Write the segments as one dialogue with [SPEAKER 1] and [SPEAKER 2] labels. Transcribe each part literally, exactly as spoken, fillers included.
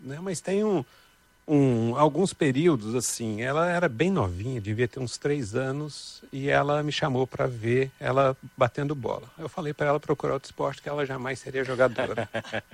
[SPEAKER 1] né? Mas tem um, um, alguns períodos, assim, ela era bem novinha, devia ter uns três anos, e ela me chamou para ver ela batendo bola. Eu falei para ela procurar outro esporte, que ela jamais seria jogadora.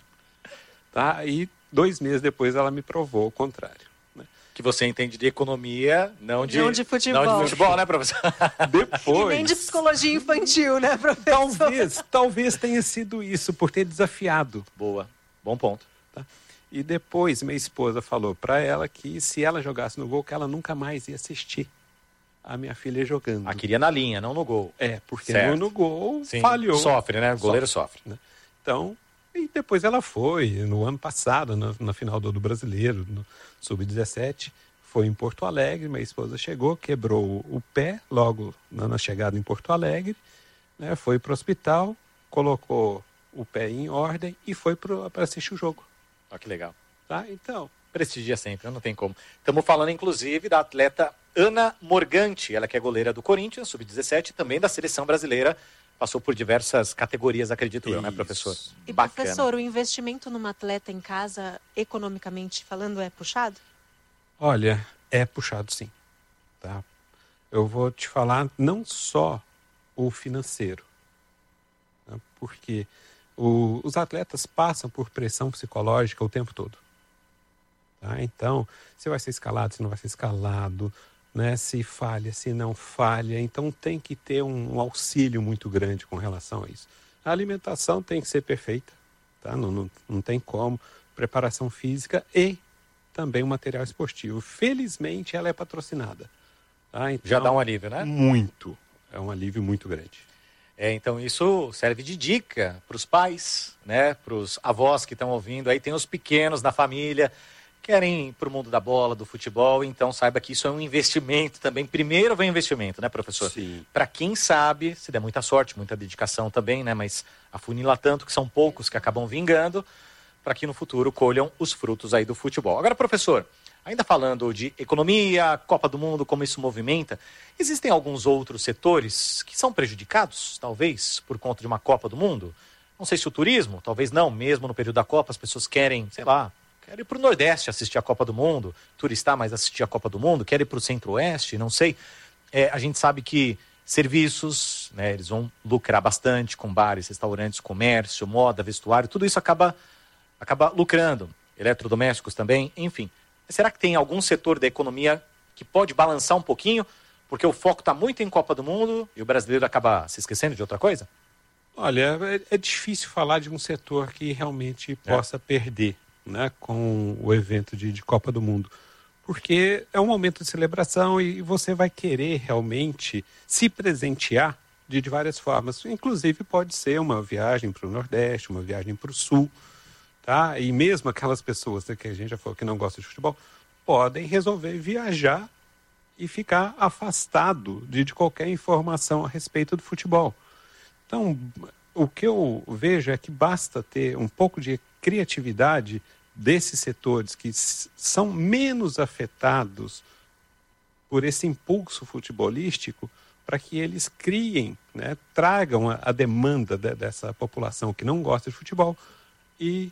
[SPEAKER 1] Tá? E dois meses depois ela me provou o contrário.
[SPEAKER 2] Que você entende de economia, não de,
[SPEAKER 3] não de futebol.
[SPEAKER 2] Não de futebol, né, professor?
[SPEAKER 1] Depois...
[SPEAKER 3] E nem de psicologia infantil, né, professor?
[SPEAKER 1] Talvez, talvez tenha sido isso, por ter desafiado.
[SPEAKER 2] Boa, bom ponto.
[SPEAKER 1] Tá? E depois minha esposa falou para ela que se ela jogasse no gol, que ela nunca mais ia assistir a minha filha jogando.
[SPEAKER 2] Ah, queria na linha, não no gol.
[SPEAKER 1] É, porque
[SPEAKER 2] certo.
[SPEAKER 1] no, no gol
[SPEAKER 2] Sim,
[SPEAKER 1] falhou.
[SPEAKER 2] Sofre, né? O goleiro sofre. sofre.
[SPEAKER 1] Né? Então... E depois ela foi, no ano passado, na, na final do, do Brasileiro, no sub dezessete, foi em Porto Alegre, minha esposa chegou, quebrou o, o pé logo na, na chegada em Porto Alegre, né, foi para o hospital, colocou o pé em ordem e foi para assistir o jogo.
[SPEAKER 2] Olha que legal.
[SPEAKER 1] Tá? Então...
[SPEAKER 2] Prestigia sempre, não tem como. Estamos falando, inclusive, da atleta Ana Morgante, ela que é goleira do Corinthians, sub dezessete, também da seleção brasileira. Passou por diversas categorias, acredito eu, né, professor?
[SPEAKER 3] E,
[SPEAKER 2] bacana.
[SPEAKER 3] Professor, o investimento numa atleta em casa, economicamente falando, é puxado?
[SPEAKER 1] Olha, é puxado sim. Tá? Eu vou te falar não só o financeiro, tá? Porque o, os atletas passam por pressão psicológica o tempo todo. Tá? Então, se vai ser escalado, se não vai ser escalado... Né, se falha, se não falha, então tem que ter um, um auxílio muito grande com relação a isso. A alimentação tem que ser perfeita, tá? não, não, não tem como, preparação física e também o material esportivo. Felizmente ela é patrocinada. Tá? Então,
[SPEAKER 2] já dá um alívio, né?
[SPEAKER 1] Muito, é um alívio muito grande.
[SPEAKER 2] É, então isso serve de dica para os pais, né, para os avós que estão ouvindo, aí tem os pequenos na família, querem ir para o mundo da bola, do futebol, então saiba que isso é um investimento também. Primeiro vem investimento, né, professor?
[SPEAKER 1] Sim.
[SPEAKER 2] Para quem sabe, se der muita sorte, muita dedicação também, né, mas afunila tanto que são poucos que acabam vingando, para que no futuro colham os frutos aí do futebol. Agora, professor, ainda falando de economia, Copa do Mundo, como isso movimenta, existem alguns outros setores que são prejudicados, talvez, por conta de uma Copa do Mundo? Não sei se o turismo, talvez não, mesmo no período da Copa as pessoas querem, sei lá, quero ir para o Nordeste assistir a Copa do Mundo, turistar, mas assistir a Copa do Mundo, quero ir para o Centro-Oeste, não sei. É, a gente sabe que serviços, né, eles vão lucrar bastante com bares, restaurantes, comércio, moda, vestuário, tudo isso acaba, acaba lucrando. Eletrodomésticos também, enfim. Será que tem algum setor da economia que pode balançar um pouquinho? Porque o foco está muito em Copa do Mundo e o brasileiro acaba se esquecendo de outra coisa?
[SPEAKER 1] Olha, é, é difícil falar de um setor que realmente possa é. perder, né, com o evento de, de Copa do Mundo, porque é um momento de celebração e você vai querer realmente se presentear de, de várias formas, inclusive pode ser uma viagem para o Nordeste, uma viagem para o Sul, tá? E mesmo aquelas pessoas, né, que a gente já falou que não gostam de futebol, podem resolver viajar e ficar afastado de, de qualquer informação a respeito do futebol. Então, o que eu vejo é que basta ter um pouco de criatividade desses setores que s- são menos afetados por esse impulso futebolístico para que eles criem, né, tragam a, a demanda de, dessa população que não gosta de futebol e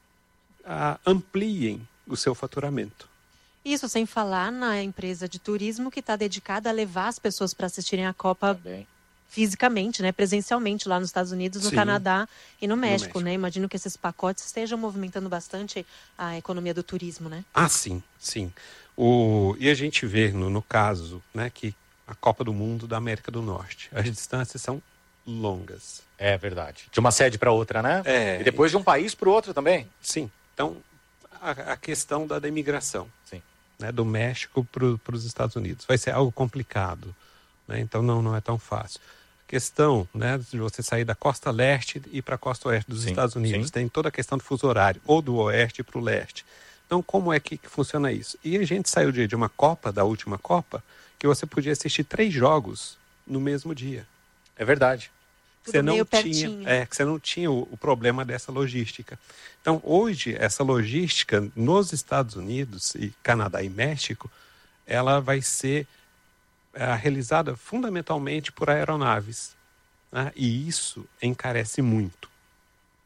[SPEAKER 1] a, ampliem o seu faturamento.
[SPEAKER 3] Isso sem falar na empresa de turismo que está dedicada a levar as pessoas para assistirem a Copa
[SPEAKER 2] Também.
[SPEAKER 3] fisicamente, né, presencialmente lá nos Estados Unidos, no
[SPEAKER 1] Sim.
[SPEAKER 3] Canadá e no México,
[SPEAKER 1] México.
[SPEAKER 3] né? Imagino que esses pacotes estejam movimentando bastante a economia do turismo, né?
[SPEAKER 1] Ah, sim, sim. O, e a gente vê, no, no caso, né, que a Copa do Mundo da América do Norte, as distâncias são longas.
[SPEAKER 2] É verdade. De uma sede para outra, né?
[SPEAKER 1] É.
[SPEAKER 2] E depois de um país para o outro também.
[SPEAKER 1] Sim. Então, a, a questão da, da imigração,
[SPEAKER 2] Sim.
[SPEAKER 1] né, do México para os Estados Unidos vai ser algo complicado, né? Então não, não é tão fácil. A questão, né, de você sair da costa leste e para a costa oeste dos
[SPEAKER 2] Sim,
[SPEAKER 1] Estados Unidos,
[SPEAKER 2] sim.
[SPEAKER 1] tem toda a questão do fuso horário, ou do oeste para o leste. Então, como é que, que funciona isso? E a gente saiu de, de uma Copa, da última Copa, que você podia assistir três jogos no mesmo dia.
[SPEAKER 2] É verdade.
[SPEAKER 3] Tudo
[SPEAKER 1] Você não
[SPEAKER 3] meio
[SPEAKER 1] tinha,
[SPEAKER 3] pertinho.
[SPEAKER 1] é, que você não tinha o, o problema dessa logística. Então, hoje, essa logística nos Estados Unidos, e Canadá e México, ela vai ser é, realizada fundamentalmente por aeronaves, né? E isso encarece muito.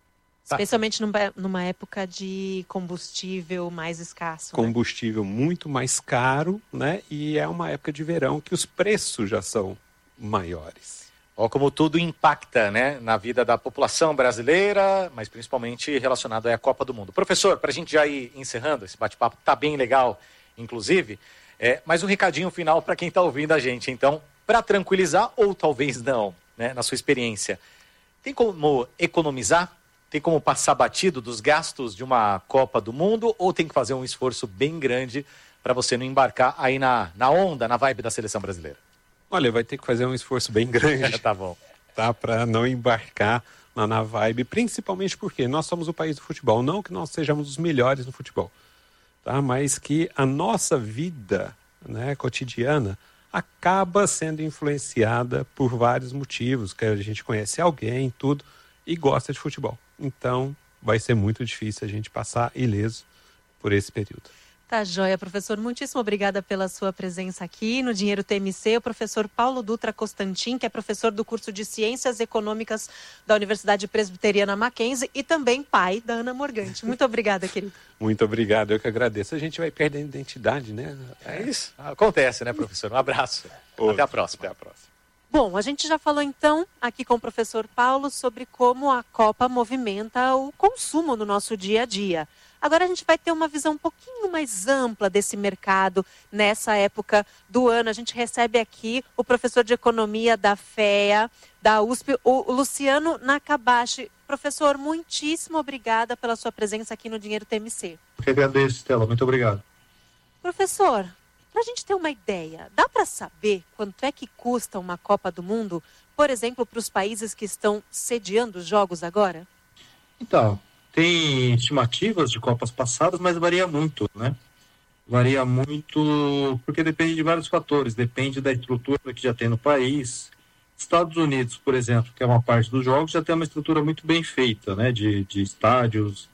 [SPEAKER 3] Especialmente numa época de combustível mais escasso.
[SPEAKER 1] Combustível, né? Muito mais caro, né? E é uma época de verão que os preços já são maiores.
[SPEAKER 2] Ó, como tudo impacta, né, na vida da população brasileira, mas principalmente relacionado à Copa do Mundo. Professor, para a gente já ir encerrando, esse bate-papo tá bem legal, inclusive, é, mas um recadinho final para quem está ouvindo a gente. Então, para tranquilizar, ou talvez não, né, na sua experiência, tem como economizar? Tem como passar batido dos gastos de uma Copa do Mundo ou tem que fazer um esforço bem grande para você não embarcar aí na, na onda, na vibe da seleção brasileira?
[SPEAKER 1] Olha, vai ter que fazer um esforço bem grande.
[SPEAKER 2] Tá bom.
[SPEAKER 1] Tá, para não embarcar na, na vibe, principalmente porque nós somos o país do futebol. Não que nós sejamos os melhores no futebol, tá? Mas que a nossa vida, né, cotidiana acaba sendo influenciada por vários motivos, que a gente conhece alguém, tudo, e gosta de futebol. Então, vai ser muito difícil a gente passar ileso por esse período.
[SPEAKER 3] Tá joia, professor. Muitíssimo obrigada pela sua presença aqui no Dinheiro T M C. O professor Paulo Dutra Constantin, que é professor do curso de Ciências Econômicas da Universidade Presbiteriana Mackenzie e também pai da Ana Morgante. Muito obrigada, querido.
[SPEAKER 1] Muito obrigado, eu que agradeço. A gente vai perdendo identidade, né?
[SPEAKER 2] É isso. Acontece, né, professor? Um abraço.
[SPEAKER 1] Outro.
[SPEAKER 2] Até a próxima.
[SPEAKER 1] Até a próxima.
[SPEAKER 3] Bom, a gente já falou então aqui com o professor Paulo sobre como a Copa movimenta o consumo no nosso dia a dia. Agora a gente vai ter uma visão um pouquinho mais ampla desse mercado nessa época do ano. A gente recebe aqui o professor de Economia da F E A, da U S P, o Luciano Nakabashi. Professor, muitíssimo obrigada pela sua presença aqui no Dinheiro T M C.
[SPEAKER 4] Eu agradeço, Stella. Muito obrigado.
[SPEAKER 3] Professor, para a gente ter uma ideia, dá para saber quanto é que custa uma Copa do Mundo, por exemplo, para os países que estão sediando os jogos agora?
[SPEAKER 4] Então, tem estimativas de Copas passadas, mas varia muito, né? Varia muito porque depende de vários fatores. Depende da estrutura que já tem no país. Estados Unidos, por exemplo, que é uma parte dos jogos, já tem uma estrutura muito bem feita, né? De, de estádios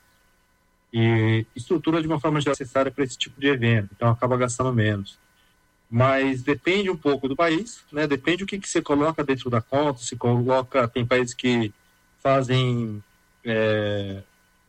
[SPEAKER 4] e estrutura de uma forma geral necessária para esse tipo de evento. Então, acaba gastando menos. Mas depende um pouco do país, né? Depende do que, que você coloca dentro da conta. Se coloca... Tem países que fazem... É,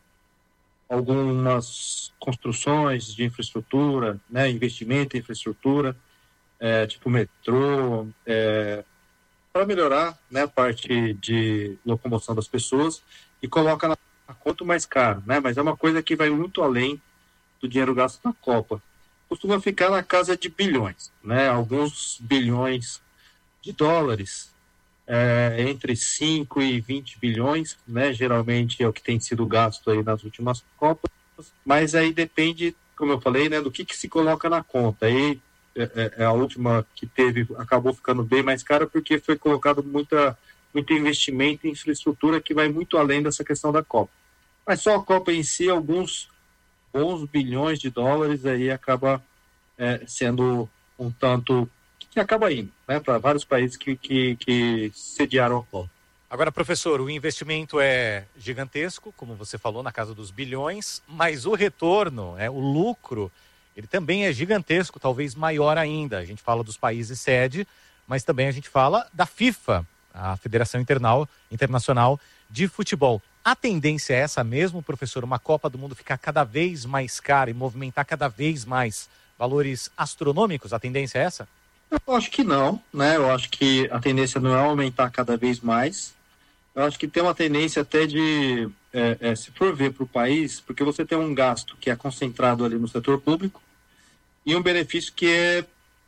[SPEAKER 4] algumas construções de infraestrutura, né, investimento em infraestrutura, é, tipo metrô, é, para melhorar, né, a parte de locomoção das pessoas e coloca na conta mais caro, né, mas é uma coisa que vai muito além do dinheiro gasto na Copa. Costuma ficar na casa de bilhões, né, alguns bilhões de dólares, é, entre cinco e vinte bilhões, né? Geralmente é o que tem sido gasto aí nas últimas Copas, mas aí depende, como eu falei, né, do que, que se coloca na conta. Aí é, é a última que teve, acabou ficando bem mais cara porque foi colocado muita, muito investimento em infraestrutura que vai muito além dessa questão da Copa. Mas só a Copa em si, alguns bons bilhões de dólares aí acaba é, sendo um tanto... que acaba indo, né, para vários países que, que, que sediaram a Copa.
[SPEAKER 2] Agora, professor, o investimento é gigantesco, como você falou, na casa dos bilhões, mas o retorno, é, o lucro, ele também é gigantesco, talvez maior ainda. A gente fala dos países sede, mas também a gente fala da FIFA, a Federação Internal, Internacional de Futebol. A tendência é essa mesmo, professor, uma Copa do Mundo ficar cada vez mais cara e movimentar cada vez mais valores astronômicos? A tendência é essa?
[SPEAKER 4] Eu acho que não, né? Eu acho que a tendência não é aumentar cada vez mais. Eu acho que tem uma tendência até de, é, é, se for ver para o país, porque você tem um gasto que é concentrado ali no setor público e um benefício que é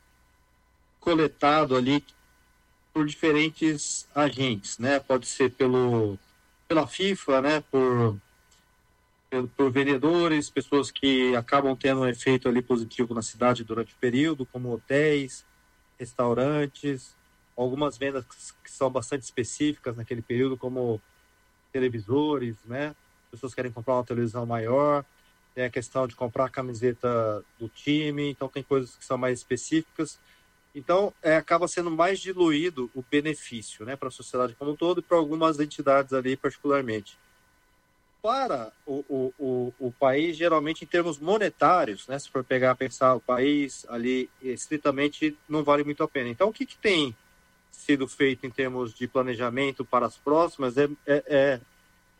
[SPEAKER 4] coletado ali por diferentes agentes, né? Pode ser pelo, pela FIFA, né? Por, por, por vendedores, pessoas que acabam tendo um efeito ali positivo na cidade durante o período, como hotéis, restaurantes, algumas vendas que são bastante específicas naquele período, como televisores, né? Pessoas querem comprar uma televisão maior, tem a questão de comprar a camiseta do time, então tem coisas que são mais específicas. Então, é, acaba sendo mais diluído o benefício, né, para a sociedade como um todo e para algumas entidades ali particularmente. Para o, o, o, o país, geralmente em termos monetários, né, se for pegar, pensar o país ali, estritamente não vale muito a pena. Então, o que, que tem sido feito em termos de planejamento para as próximas é, é, é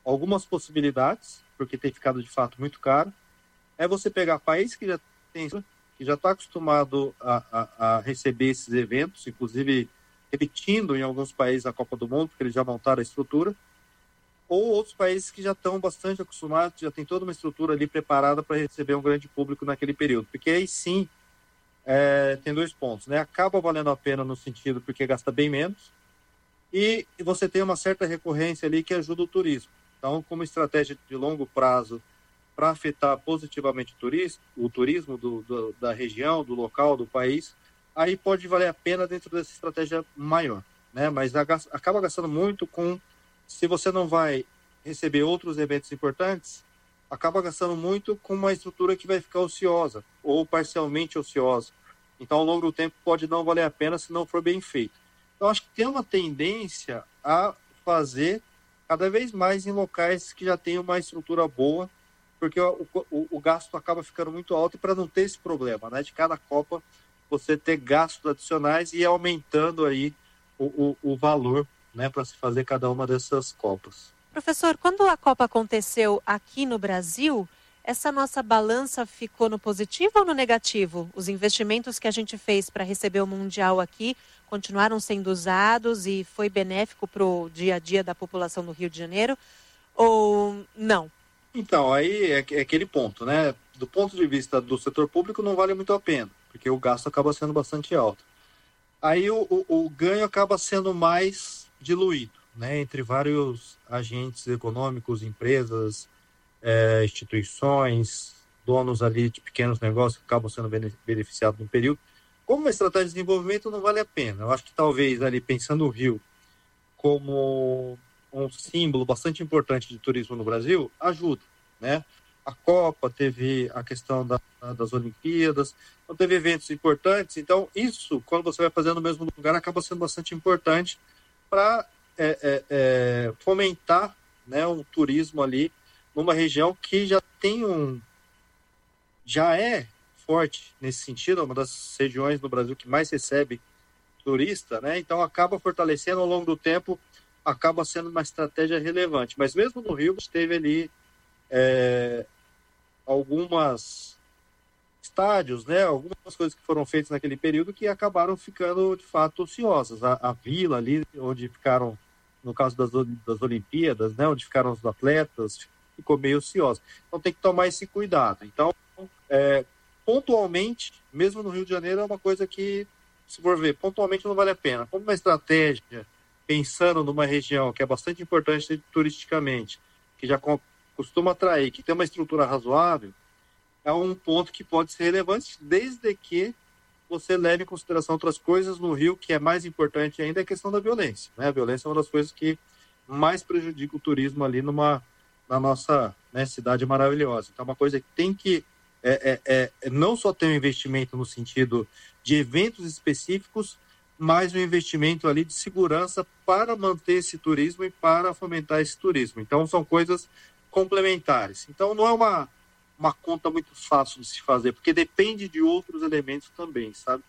[SPEAKER 4] algumas possibilidades, porque tem ficado de fato muito caro, é você pegar país que já tem, que já está acostumado a, a, a receber esses eventos, inclusive repetindo em alguns países a Copa do Mundo, porque eles já montaram a estrutura, ou outros países que já estão bastante acostumados, já tem toda uma estrutura ali preparada para receber um grande público naquele período. Porque aí sim, é, tem dois pontos, né? Acaba valendo a pena no sentido porque gasta bem menos e você tem uma certa recorrência ali que ajuda o turismo. Então, como estratégia de longo prazo para afetar positivamente o turismo, o turismo do, do, da região, do local, do país, aí pode valer a pena dentro dessa estratégia maior, né? Mas a, acaba gastando muito com... Se você não vai receber outros eventos importantes, acaba gastando muito com uma estrutura que vai ficar ociosa ou parcialmente ociosa. Então, ao longo do tempo, pode não valer a pena se não for bem feito. Então, acho que tem uma tendência a fazer cada vez mais em locais que já têm uma estrutura boa, porque o, o, o gasto acaba ficando muito alto e para não ter esse problema, né? De cada Copa você ter gastos adicionais e ir aumentando aí o, o, o valor, né, para se fazer cada uma dessas Copas.
[SPEAKER 3] Professor, quando a Copa aconteceu aqui no Brasil, essa nossa balança ficou no positivo ou no negativo? Os investimentos que a gente fez para receber o Mundial aqui continuaram sendo usados e foi benéfico para o dia a dia da população do Rio de Janeiro ou não?
[SPEAKER 4] Então, aí é, é aquele ponto, né? Do ponto de vista do setor público não vale muito a pena, porque o gasto acaba sendo bastante alto. Aí o, o, o ganho acaba sendo mais diluído, né, entre vários agentes econômicos, empresas, é, instituições, donos ali de pequenos negócios que acabam sendo beneficiados no período. Como uma estratégia de desenvolvimento não vale a pena. Eu acho que talvez ali pensando o Rio como um símbolo bastante importante de turismo no Brasil, ajuda, né? A Copa teve a questão da, das Olimpíadas, então teve eventos importantes, então isso, quando você vai fazendo no mesmo lugar, acaba sendo bastante importante para é, é, é, fomentar, né, um turismo ali numa região que já tem um já é forte nesse sentido, é uma das regiões do Brasil que mais recebe turista, né? Então acaba fortalecendo ao longo do tempo, acaba sendo uma estratégia relevante. Mas mesmo no Rio, teve ali é, algumas estádios, né? Algumas coisas que foram feitas naquele período que acabaram ficando de fato ociosas. A, a vila ali, onde ficaram, no caso das, das Olimpíadas, né? Onde ficaram os atletas, ficou meio ociosa. Então tem que tomar esse cuidado. Então, é, pontualmente, mesmo no Rio de Janeiro, é uma coisa que, se for ver, pontualmente não vale a pena. Como uma estratégia, pensando numa região que é bastante importante turisticamente, que já costuma atrair, que tem uma estrutura razoável, é um ponto que pode ser relevante, desde que você leve em consideração outras coisas no Rio, que é mais importante ainda, é a questão da violência, né? A violência é uma das coisas que mais prejudica o turismo ali numa, na nossa, né, cidade maravilhosa. Então, é uma coisa que tem que é, é, é, não só ter um investimento no sentido de eventos específicos, mas um investimento ali de segurança para manter esse turismo e para fomentar esse turismo. Então, são coisas complementares. Então, não é uma uma conta muito fácil de se fazer, porque depende de outros elementos também, sabe?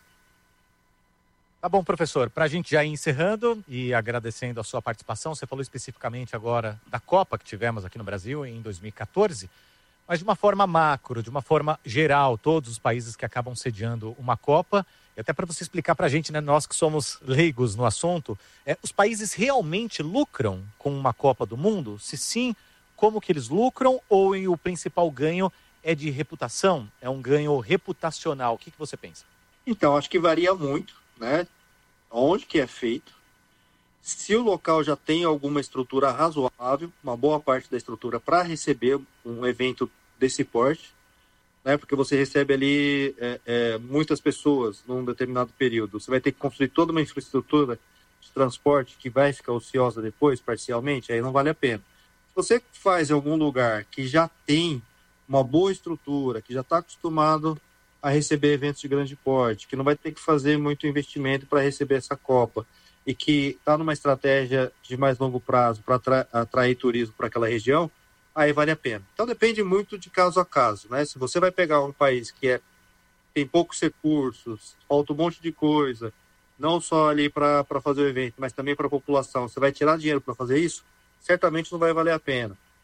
[SPEAKER 2] Tá bom, professor. Para a gente já ir encerrando e agradecendo a sua participação, você falou especificamente agora da Copa que tivemos aqui no Brasil em dois mil e quatorze, mas de uma forma macro, de uma forma geral, todos os países que acabam sediando uma Copa, e até para você explicar para a gente, né, nós que somos leigos no assunto, é, os países realmente lucram com uma Copa do Mundo? Se sim, como que eles lucram, ou em o principal ganho é de reputação? É um ganho reputacional? O que, que você pensa?
[SPEAKER 4] Então, acho que varia muito, né? Onde que é feito. Se o local já tem alguma estrutura razoável, uma boa parte da estrutura para receber um evento desse porte, né? Porque você recebe ali é, é, muitas pessoas num determinado período. Você vai ter que construir toda uma infraestrutura de transporte que vai ficar ociosa depois, parcialmente, aí não vale a pena. Você faz em algum lugar que já tem uma boa estrutura, que já está acostumado a receber eventos de grande porte, que não vai ter que fazer muito investimento para receber essa Copa e que está numa estratégia de mais longo prazo para atra- atrair turismo para aquela região, aí vale a pena. Então depende muito de caso a caso, né? Se você vai pegar um país que é, tem poucos recursos, falta um monte de coisa, não só ali para fazer o evento, mas também para a população, você vai tirar dinheiro para fazer isso? Certamente não vai valer a pena.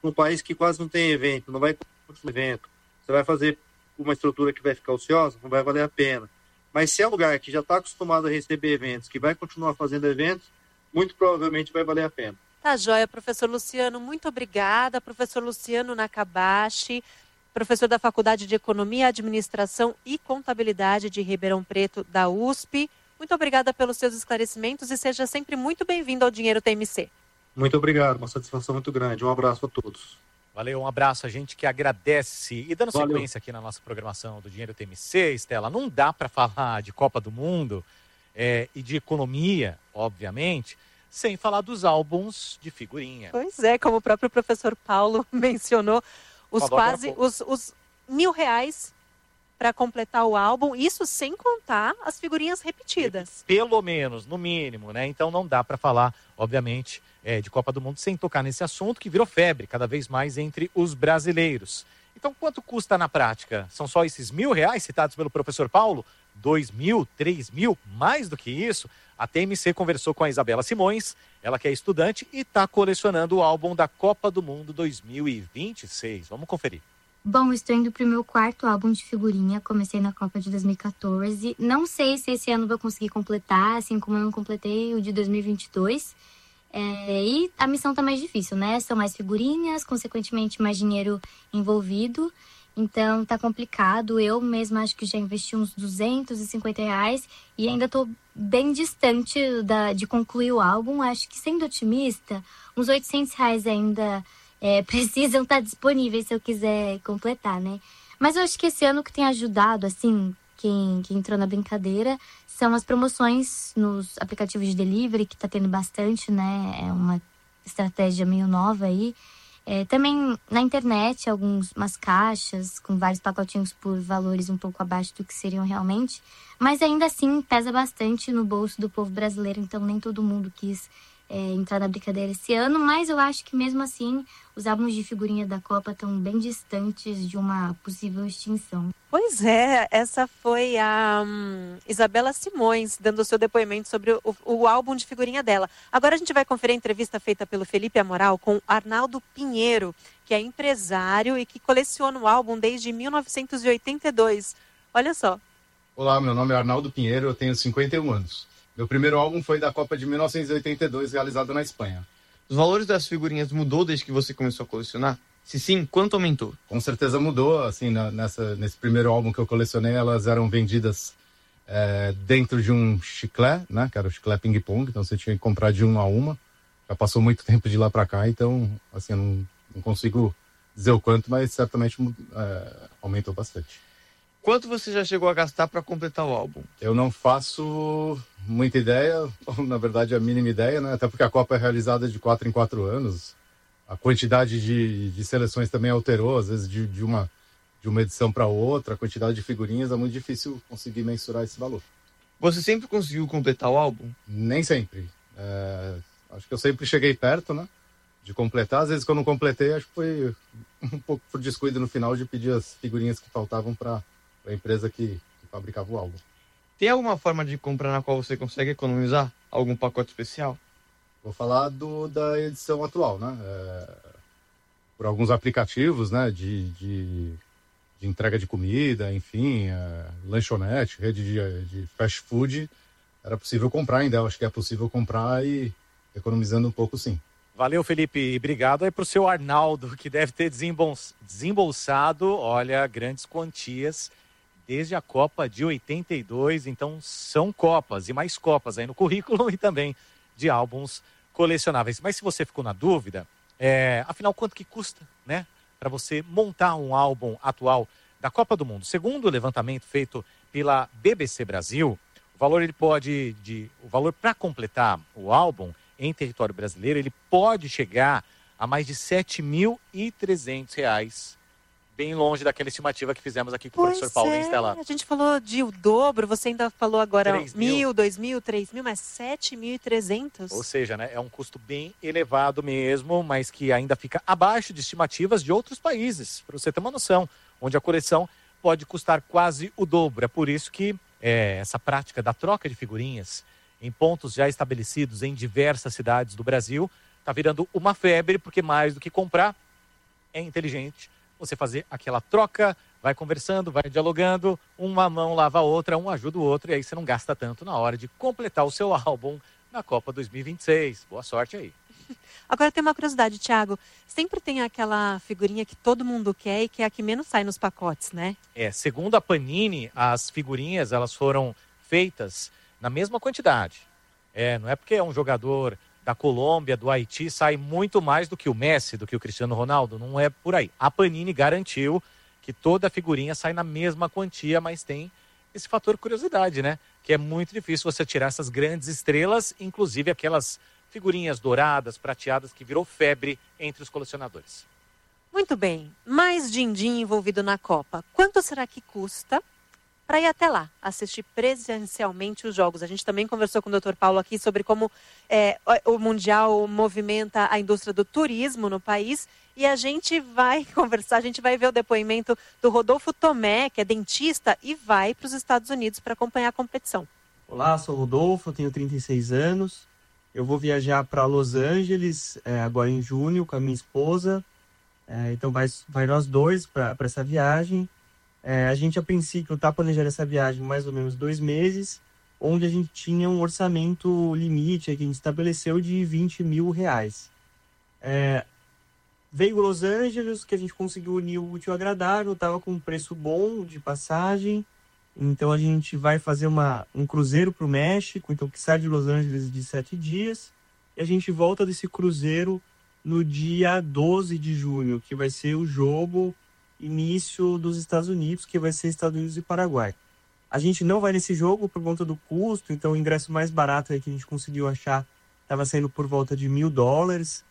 [SPEAKER 4] num país que quase não tem evento, não vai continuar evento, você vai fazer uma estrutura que vai ficar ociosa, não vai valer a pena. Mas se é um lugar que já está acostumado a receber eventos, que vai continuar fazendo eventos, muito provavelmente vai valer a pena.
[SPEAKER 3] Tá joia, professor Luciano, muito obrigada. Professor Luciano Nakabashi, professor da Faculdade de Economia, Administração e Contabilidade de Ribeirão Preto, da U S P. Muito obrigada pelos seus esclarecimentos e seja sempre muito bem-vindo ao Dinheiro T M C.
[SPEAKER 4] Muito obrigado, uma satisfação muito grande. Um abraço a todos.
[SPEAKER 2] Valeu, um abraço, a gente que agradece. E dando
[SPEAKER 4] Valeu.
[SPEAKER 2] sequência aqui na nossa programação do Dinheiro T M C, Estela, não dá para falar de Copa do Mundo é, e de economia, obviamente, sem falar dos álbuns de figurinha.
[SPEAKER 3] Pois é, como o próprio professor Paulo mencionou, os
[SPEAKER 2] Falou agora
[SPEAKER 3] quase,
[SPEAKER 2] há pouco.
[SPEAKER 3] os, os mil reais para completar o álbum, isso sem contar as figurinhas repetidas.
[SPEAKER 2] Pelo menos, no mínimo, né? Então não dá para falar, obviamente, é, de Copa do Mundo sem tocar nesse assunto que virou febre cada vez mais entre os brasileiros. Então quanto custa na prática? São só esses mil reais citados pelo professor Paulo? Dois mil, três mil, mais do que isso? A T M C conversou com a Isabela Simões, ela que é estudante e está colecionando o álbum da Copa do Mundo dois mil e vinte e seis. Vamos conferir.
[SPEAKER 5] Bom, estou indo para o meu quarto álbum de figurinha, comecei na Copa de dois mil e quatorze. Não sei se esse ano vou conseguir completar, assim como eu não completei o de dois mil e vinte e dois. É, e a missão tá mais difícil, né? São mais figurinhas, consequentemente mais dinheiro envolvido. Então tá complicado. Eu mesma acho que já investi uns duzentos e cinquenta reais e ainda tô bem distante da, de concluir o álbum. Acho que, sendo otimista, uns oitocentos reais ainda... É, precisam estar disponíveis se eu quiser completar, né? Mas eu acho que esse ano que tem ajudado, assim, quem, quem entrou na brincadeira, são as promoções nos aplicativos de delivery, que tá tendo bastante, né? É uma estratégia meio nova aí. É, também na internet, algumas caixas com vários pacotinhos por valores um pouco abaixo do que seriam realmente. Mas ainda assim, pesa bastante no bolso do povo brasileiro, então nem todo mundo quis... É, entrar na brincadeira esse ano, mas eu acho que mesmo assim os álbuns de figurinha da Copa estão bem distantes de uma possível extinção.
[SPEAKER 3] Pois é, essa foi a hum, Isabela Simões dando o seu depoimento sobre o, o álbum de figurinha dela. Agora a gente vai conferir a entrevista feita pelo Felipe Amoral com Arnaldo Pinheiro, que é empresário e que coleciona o álbum desde mil novecentos e oitenta e dois. Olha só.
[SPEAKER 6] Olá, meu nome é Arnaldo Pinheiro, eu tenho cinquenta e um anos. Meu primeiro álbum foi da Copa de mil novecentos e oitenta e dois, realizado na Espanha.
[SPEAKER 7] Os valores das figurinhas mudou desde que você começou a colecionar? Se sim, quanto aumentou?
[SPEAKER 6] Com certeza mudou, assim, na, nessa, nesse primeiro álbum que eu colecionei, elas eram vendidas é, dentro de um chiclete, né, que era o chiclete ping-pong, então você tinha que comprar de uma a uma. Já passou muito tempo de lá para cá, então, assim, eu não, não consigo dizer o quanto, mas certamente é, aumentou bastante.
[SPEAKER 7] Quanto você já chegou a gastar para completar o álbum?
[SPEAKER 6] Eu não faço muita ideia, ou, na verdade a mínima ideia, né? Até porque a Copa é realizada de quatro em quatro anos. A quantidade de, de seleções também alterou, às vezes de, de, uma, de uma edição para outra, a quantidade de figurinhas é muito difícil conseguir mensurar esse valor.
[SPEAKER 7] Você sempre conseguiu completar o álbum?
[SPEAKER 6] Nem sempre. É, acho que eu sempre cheguei perto, né? De completar. Às vezes que eu não completei, acho que foi um pouco por descuido no final de pedir as figurinhas que faltavam para a empresa que, que fabricava o álbum.
[SPEAKER 7] Tem alguma forma de comprar na qual você consegue economizar? Algum pacote especial?
[SPEAKER 6] Vou falar do, da edição atual, né? É, por alguns aplicativos, né? De, de, de entrega de comida, enfim, é, lanchonete, rede de, de fast food, era possível comprar ainda. Eu acho que é possível comprar e economizando um pouco, sim.
[SPEAKER 2] Valeu, Felipe. Obrigado aí para o seu Arnaldo, que deve ter desembolsado, olha, grandes quantias desde a Copa de oitenta e dois, então são Copas e mais Copas aí no currículo e também de álbuns colecionáveis. Mas se você ficou na dúvida, é, afinal, quanto que custa, né, para você montar um álbum atual da Copa do Mundo? Segundo o levantamento feito pela B B C Brasil, o valor ele pode, de, o valor para completar o álbum em território brasileiro, ele pode chegar a mais de sete mil e trezentos reais. Bem longe daquela estimativa que fizemos aqui com
[SPEAKER 3] Pois
[SPEAKER 2] o professor Paulo,
[SPEAKER 3] é,
[SPEAKER 2] hein, Estela?
[SPEAKER 3] a gente falou de o dobro, você ainda falou agora
[SPEAKER 2] três mil.
[SPEAKER 3] mil, dois mil, três mil, mas sete mil e trezentos.
[SPEAKER 2] Ou seja, né, é um custo bem elevado mesmo, mas que ainda fica abaixo de estimativas de outros países, para você ter uma noção, onde a coleção pode custar quase o dobro. É por isso que é, essa prática da troca de figurinhas em pontos já estabelecidos em diversas cidades do Brasil está virando uma febre, porque mais do que comprar, é inteligente você fazer aquela troca, vai conversando, vai dialogando, uma mão lava a outra, um ajuda o outro, e aí você não gasta tanto na hora de completar o seu álbum na Copa dois mil e vinte e seis. Boa sorte aí.
[SPEAKER 3] Agora tem uma curiosidade, Thiago. Sempre tem aquela figurinha que todo mundo quer e que é a que menos sai nos pacotes, né?
[SPEAKER 2] É, segundo a Panini, as figurinhas elas foram feitas na mesma quantidade. É, não é porque é um jogador da Colômbia, do Haiti, sai muito mais do que o Messi, do que o Cristiano Ronaldo. Não é por aí. A Panini garantiu que toda a figurinha sai na mesma quantia, mas tem esse fator curiosidade, né? Que é muito difícil você tirar essas grandes estrelas, inclusive aquelas figurinhas douradas, prateadas, que virou febre entre os colecionadores.
[SPEAKER 3] Muito bem. Mais din-din envolvido na Copa. Quanto será que custa para ir até lá, assistir presencialmente os jogos? A gente também conversou com o doutor Paulo aqui sobre como é, o Mundial movimenta a indústria do turismo no país. E a gente vai conversar, a gente vai ver o depoimento do Rodolfo Tomé, que é dentista, e vai para os Estados Unidos para acompanhar a competição.
[SPEAKER 8] Olá, sou o Rodolfo, eu tenho trinta e seis anos. Eu vou viajar para Los Angeles é, agora em junho com a minha esposa. É, então vai, vai nós dois para essa viagem. É, a gente, a princípio, está planejando essa viagem mais ou menos dois meses, onde a gente tinha um orçamento limite que a gente estabeleceu de vinte mil reais. É, veio Los Angeles, que a gente conseguiu unir o útil ao agradável, estava com um preço bom de passagem. Então a gente vai fazer uma, um cruzeiro para o México, então que sai de Los Angeles de sete dias. E a gente volta desse cruzeiro no dia doze de junho, que vai ser o jogo início dos Estados Unidos, que vai ser Estados Unidos e Paraguai. A gente não vai nesse jogo por conta do custo, então o ingresso mais barato aí que a gente conseguiu achar estava saindo por volta de mil dólares.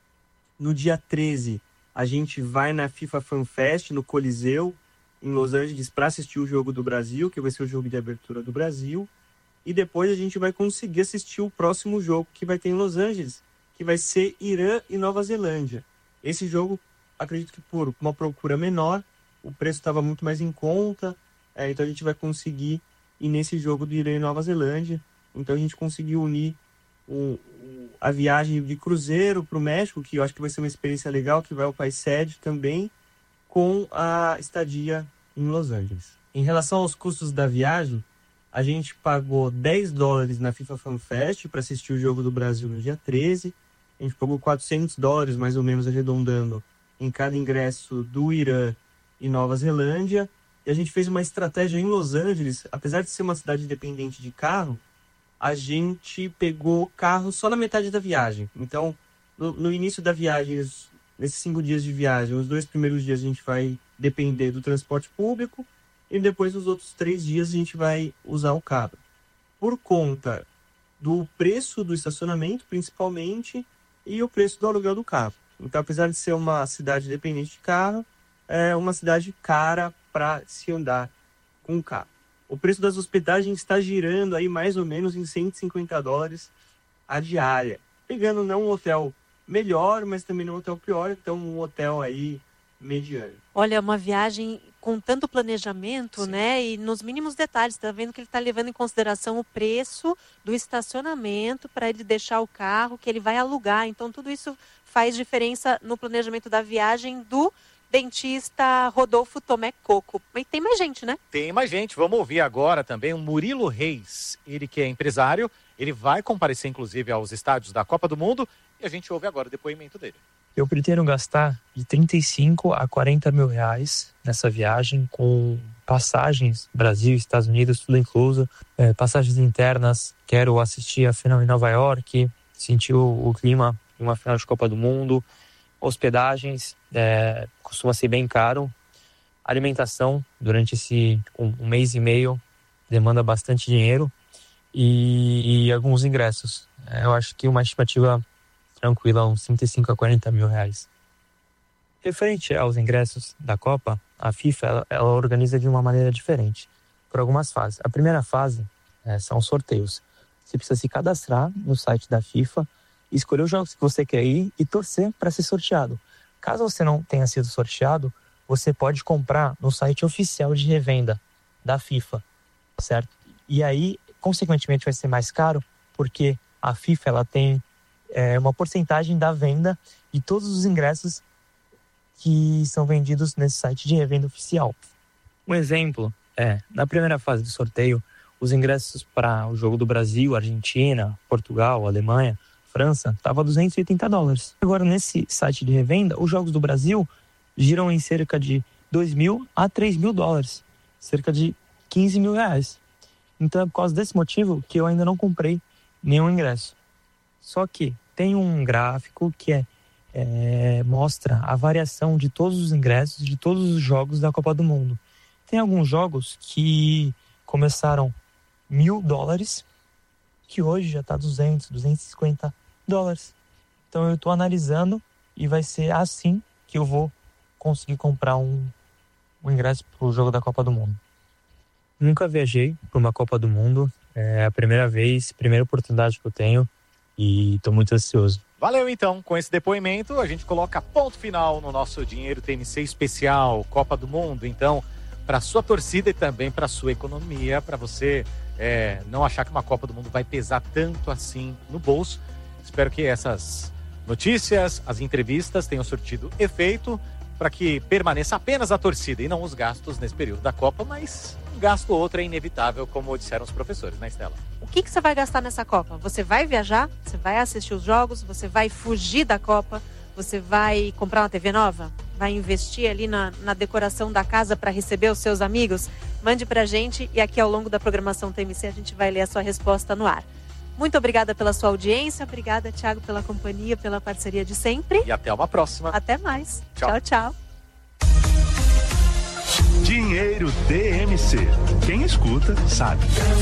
[SPEAKER 8] No dia treze, a gente vai na FIFA Fan Fest, no Coliseu, em Los Angeles, para assistir o jogo do Brasil, que vai ser o jogo de abertura do Brasil. E depois a gente vai conseguir assistir o próximo jogo que vai ter em Los Angeles, que vai ser Irã e Nova Zelândia. Esse jogo, acredito que por uma procura menor, o preço estava muito mais em conta, é, então a gente vai conseguir ir nesse jogo do Irã e Nova Zelândia. Então a gente conseguiu unir o, o, a viagem de cruzeiro para o México, que eu acho que vai ser uma experiência legal, que vai ao país sede também, com a estadia em Los Angeles. Em relação aos custos da viagem, a gente pagou dez dólares na FIFA Fan Fest para assistir o jogo do Brasil no dia treze. A gente pagou quatrocentos dólares, mais ou menos, arredondando, em cada ingresso do Irã e Nova Zelândia. E a gente fez uma estratégia em Los Angeles. Apesar de ser uma cidade independente de carro, a gente pegou carro só na metade da viagem. Então, no, no início da viagem, nesses cinco dias de viagem, os dois primeiros dias a gente vai depender do transporte público e depois os outros três dias a gente vai usar o carro. Por conta do preço do estacionamento, principalmente, e o preço do aluguel do carro. Então, apesar de ser uma cidade dependente de carro, é uma cidade cara para se andar com o carro. O preço das hospedagens está girando aí mais ou menos em cento e cinquenta dólares a diária. Pegando não um hotel melhor, mas também não um hotel pior, então um hotel aí mediano.
[SPEAKER 3] Olha, uma viagem com tanto planejamento, sim, né? E nos mínimos detalhes, está vendo que ele está levando em consideração o preço do estacionamento para ele deixar o carro que ele vai alugar. Então tudo isso faz diferença no planejamento da viagem do dentista Rodolfo Tomé Coco. Mas tem mais gente, né?
[SPEAKER 2] Tem mais gente. Vamos ouvir agora também o Murilo Reis. Ele que é empresário, ele vai comparecer inclusive aos estádios da Copa do Mundo e a gente ouve agora o depoimento dele.
[SPEAKER 9] Eu pretendo gastar de trinta e cinco a quarenta mil reais nessa viagem, com passagens Brasil, Estados Unidos, tudo incluso, é, passagens internas. Quero assistir a final em Nova York, sentir o, o clima de uma final de Copa do Mundo. Hospedagens, é, costuma ser bem caro. Alimentação, durante esse um, um mês e meio, demanda bastante dinheiro. E, e alguns ingressos. É, eu acho que uma estimativa tranquila, uns trinta e cinco a quarenta mil reais. Referente aos ingressos da Copa, a FIFA ela, ela organiza de uma maneira diferente, por algumas fases. A primeira fase é, são sorteios. Você precisa se cadastrar no site da FIFA, escolher os jogos que você quer ir e torcer para ser sorteado. Caso você não tenha sido sorteado, você pode comprar no site oficial de revenda da FIFA, certo? E aí, consequentemente, vai ser mais caro, porque a FIFA ela tem é, uma porcentagem da venda de todos os ingressos que são vendidos nesse site de revenda oficial. Um exemplo é, na primeira fase do sorteio, os ingressos para o jogo do Brasil, Argentina, Portugal, Alemanha, França, estavam duzentos e oitenta dólares. Agora, nesse site de revenda, os jogos do Brasil giram em cerca de dois mil a três mil dólares, cerca de quinze mil reais. Então, é por causa desse motivo que eu ainda não comprei nenhum ingresso. Só que tem um gráfico que é, é, mostra a variação de todos os ingressos de todos os jogos da Copa do Mundo. Tem alguns jogos que começaram mil dólares, que hoje já está duzentos, duzentos e cinquenta dólares. Então eu estou analisando e vai ser assim que eu vou conseguir comprar um, um ingresso para o jogo da Copa do Mundo. Nunca viajei para uma Copa do Mundo, é a primeira vez, primeira oportunidade que eu tenho e estou muito ansioso.
[SPEAKER 2] Valeu então, com esse depoimento a gente coloca ponto final no nosso Dinheiro T N C especial Copa do Mundo. Então, para sua torcida e também para sua economia, para você é, não achar que uma Copa do Mundo vai pesar tanto assim no bolso. Espero que essas notícias, as entrevistas tenham surtido efeito para que permaneça apenas a torcida e não os gastos nesse período da Copa, mas um gasto ou outro é inevitável, como disseram os professores, né, Estela?
[SPEAKER 3] O que, que você vai gastar nessa Copa? Você vai viajar? Você vai assistir os jogos? Você vai fugir da Copa? Você vai comprar uma T V nova? Vai investir ali na, na decoração da casa para receber os seus amigos? Mande pra gente e aqui ao longo da programação T M C a gente vai ler a sua resposta no ar. Muito obrigada pela sua audiência, obrigada, Thiago, pela companhia, pela parceria de sempre.
[SPEAKER 2] E até uma próxima.
[SPEAKER 3] Até mais.
[SPEAKER 2] Tchau,
[SPEAKER 3] tchau. tchau.
[SPEAKER 10] Dinheiro T M C. Quem escuta, sabe.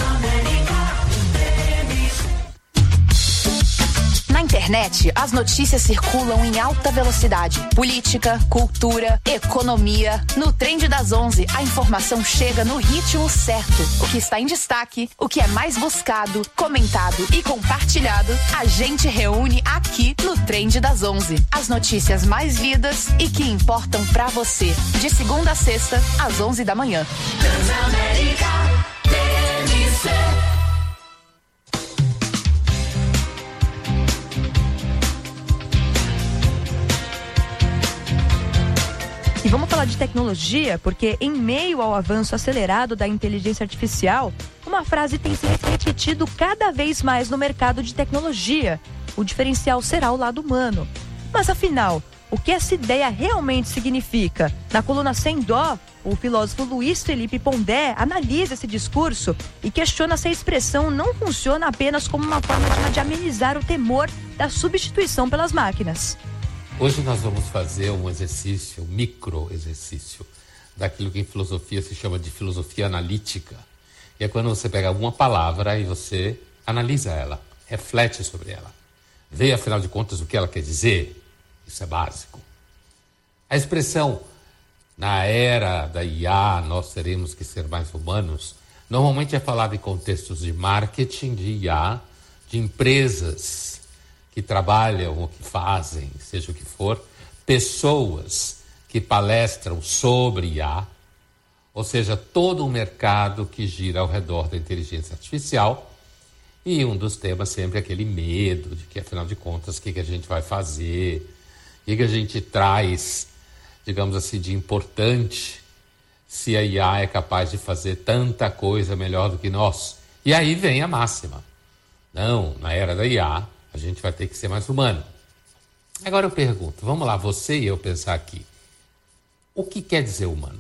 [SPEAKER 11] Na internet, as notícias circulam em alta velocidade. Política, cultura, economia. No Trend das onze, a informação chega no ritmo certo. O que está em destaque, o que é mais buscado, comentado e compartilhado, a gente reúne aqui no Trend das onze. As notícias mais lidas e que importam pra você. De segunda a sexta, às onze da manhã. Transamérica T M C.
[SPEAKER 12] E vamos falar de tecnologia, porque em meio ao avanço acelerado da inteligência artificial, uma frase tem se repetido cada vez mais no mercado de tecnologia. O diferencial será o lado humano. Mas afinal, o que essa ideia realmente significa? Na coluna Sem Dó, o filósofo Luiz Felipe Pondé analisa esse discurso e questiona se a expressão não funciona apenas como uma forma de amenizar o temor da substituição pelas máquinas.
[SPEAKER 13] Hoje nós vamos fazer um exercício, um micro exercício, daquilo que em filosofia se chama de filosofia analítica. E é quando você pega alguma palavra e você analisa ela, reflete sobre ela, vê afinal de contas o que ela quer dizer. Isso é básico. A expressão, na era da I A nós teremos que ser mais humanos, normalmente é falada em contextos de marketing, de I A, de empresas que trabalham ou que fazem, seja o que for, pessoas que palestram sobre I A, ou seja, todo um mercado que gira ao redor da inteligência artificial. E um dos temas sempre é aquele medo de que, afinal de contas, o que, que a gente vai fazer, o que, que a gente traz, digamos assim, de importante, se a I A é capaz de fazer tanta coisa melhor do que nós. E aí vem a máxima. Não, na era da I A, a gente vai ter que ser mais humano. Agora eu pergunto, vamos lá, você e eu pensar aqui. O que quer dizer humano?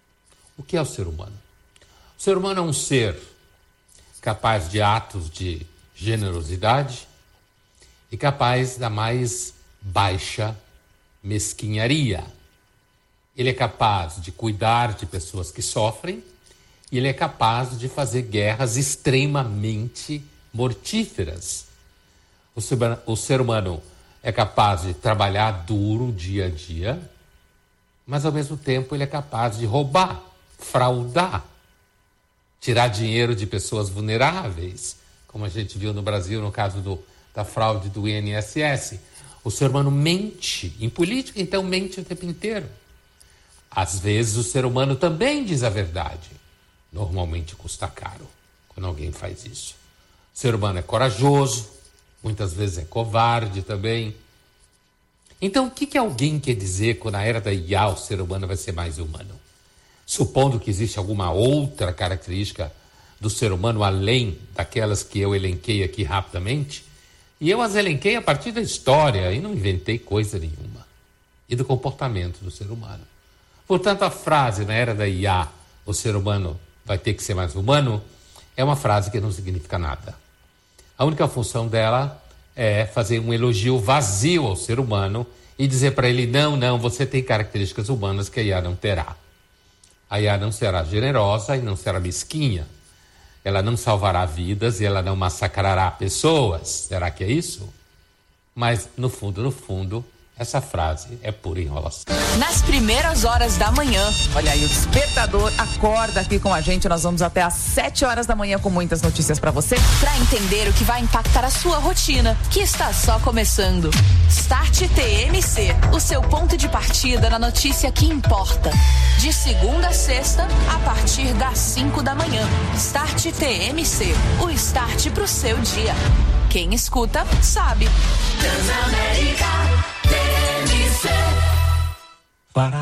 [SPEAKER 13] O que é o ser humano? O ser humano é um ser capaz de atos de generosidade e capaz da mais baixa mesquinharia. Ele é capaz de cuidar de pessoas que sofrem e ele é capaz de fazer guerras extremamente mortíferas. O ser, o ser humano é capaz de trabalhar duro dia a dia, mas ao mesmo tempo ele é capaz de roubar, fraudar, tirar dinheiro de pessoas vulneráveis, como a gente viu no Brasil no caso do, da fraude do I N S S. O ser humano mente, em política então mente o tempo inteiro. Às vezes o ser humano também diz a verdade. Normalmente custa caro quando alguém faz isso. O ser humano é corajoso, muitas vezes é covarde também. Então, o que, que alguém quer dizer quando na era da I A o ser humano vai ser mais humano? Supondo que existe alguma outra característica do ser humano além daquelas que eu elenquei aqui rapidamente, e eu as elenquei a partir da história e não inventei coisa nenhuma, e do comportamento do ser humano. Portanto, a frase na era da I A, o ser humano vai ter que ser mais humano, é uma frase que não significa nada. A única função dela é fazer um elogio vazio ao ser humano e dizer para ele, não, não, você tem características humanas que a I A não terá. A I A não será generosa e não será mesquinha. Ela não salvará vidas e ela não massacrará pessoas. Será que é isso? Mas, no fundo, no fundo, essa frase é pura enrolação.
[SPEAKER 14] Nas primeiras horas da manhã. Olha aí, o Despertador acorda aqui com a gente. Nós vamos até às sete horas da manhã com muitas notícias pra você.
[SPEAKER 11] Pra entender o que vai impactar a sua rotina, que está só começando. Start T M C, o seu ponto de partida na notícia que importa. De segunda a sexta, a partir das cinco da manhã. Start T M C, o start pro seu dia. Quem escuta, sabe. Transamérica T M C.
[SPEAKER 15] Para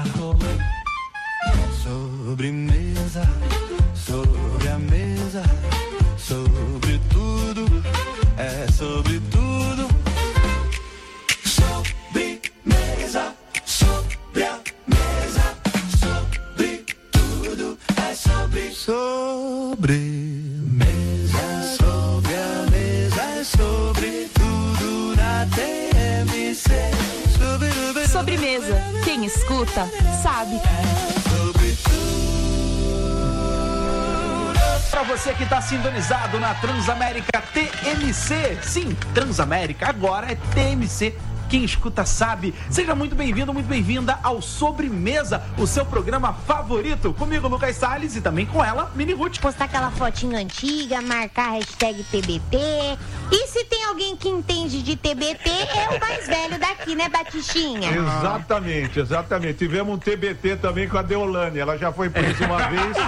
[SPEAKER 15] sobremesa, sobre a mesa, sobre tudo, é sobre tudo. Sobremesa, sobre a mesa, sobre tudo, é sobre sobremesa, sobre a mesa, é sobre tudo na T M C.
[SPEAKER 12] Sobremesa. Quem escuta, sabe.
[SPEAKER 16] Para você que está sintonizado na Transamérica T M C. Sim, Transamérica agora é T M C. Quem escuta sabe. Seja muito bem-vindo, muito bem-vinda ao Sobremesa, o seu programa favorito. Comigo, Lucas Salles, e também com ela, Mini Ruth.
[SPEAKER 17] Postar aquela fotinha antiga, marcar a hashtag T B T. E se tem alguém que entende de T B T, é o mais velho daqui, né, Batistinha?
[SPEAKER 18] Exatamente, exatamente. Tivemos um T B T também com a Deolane. Ela já foi presa uma vez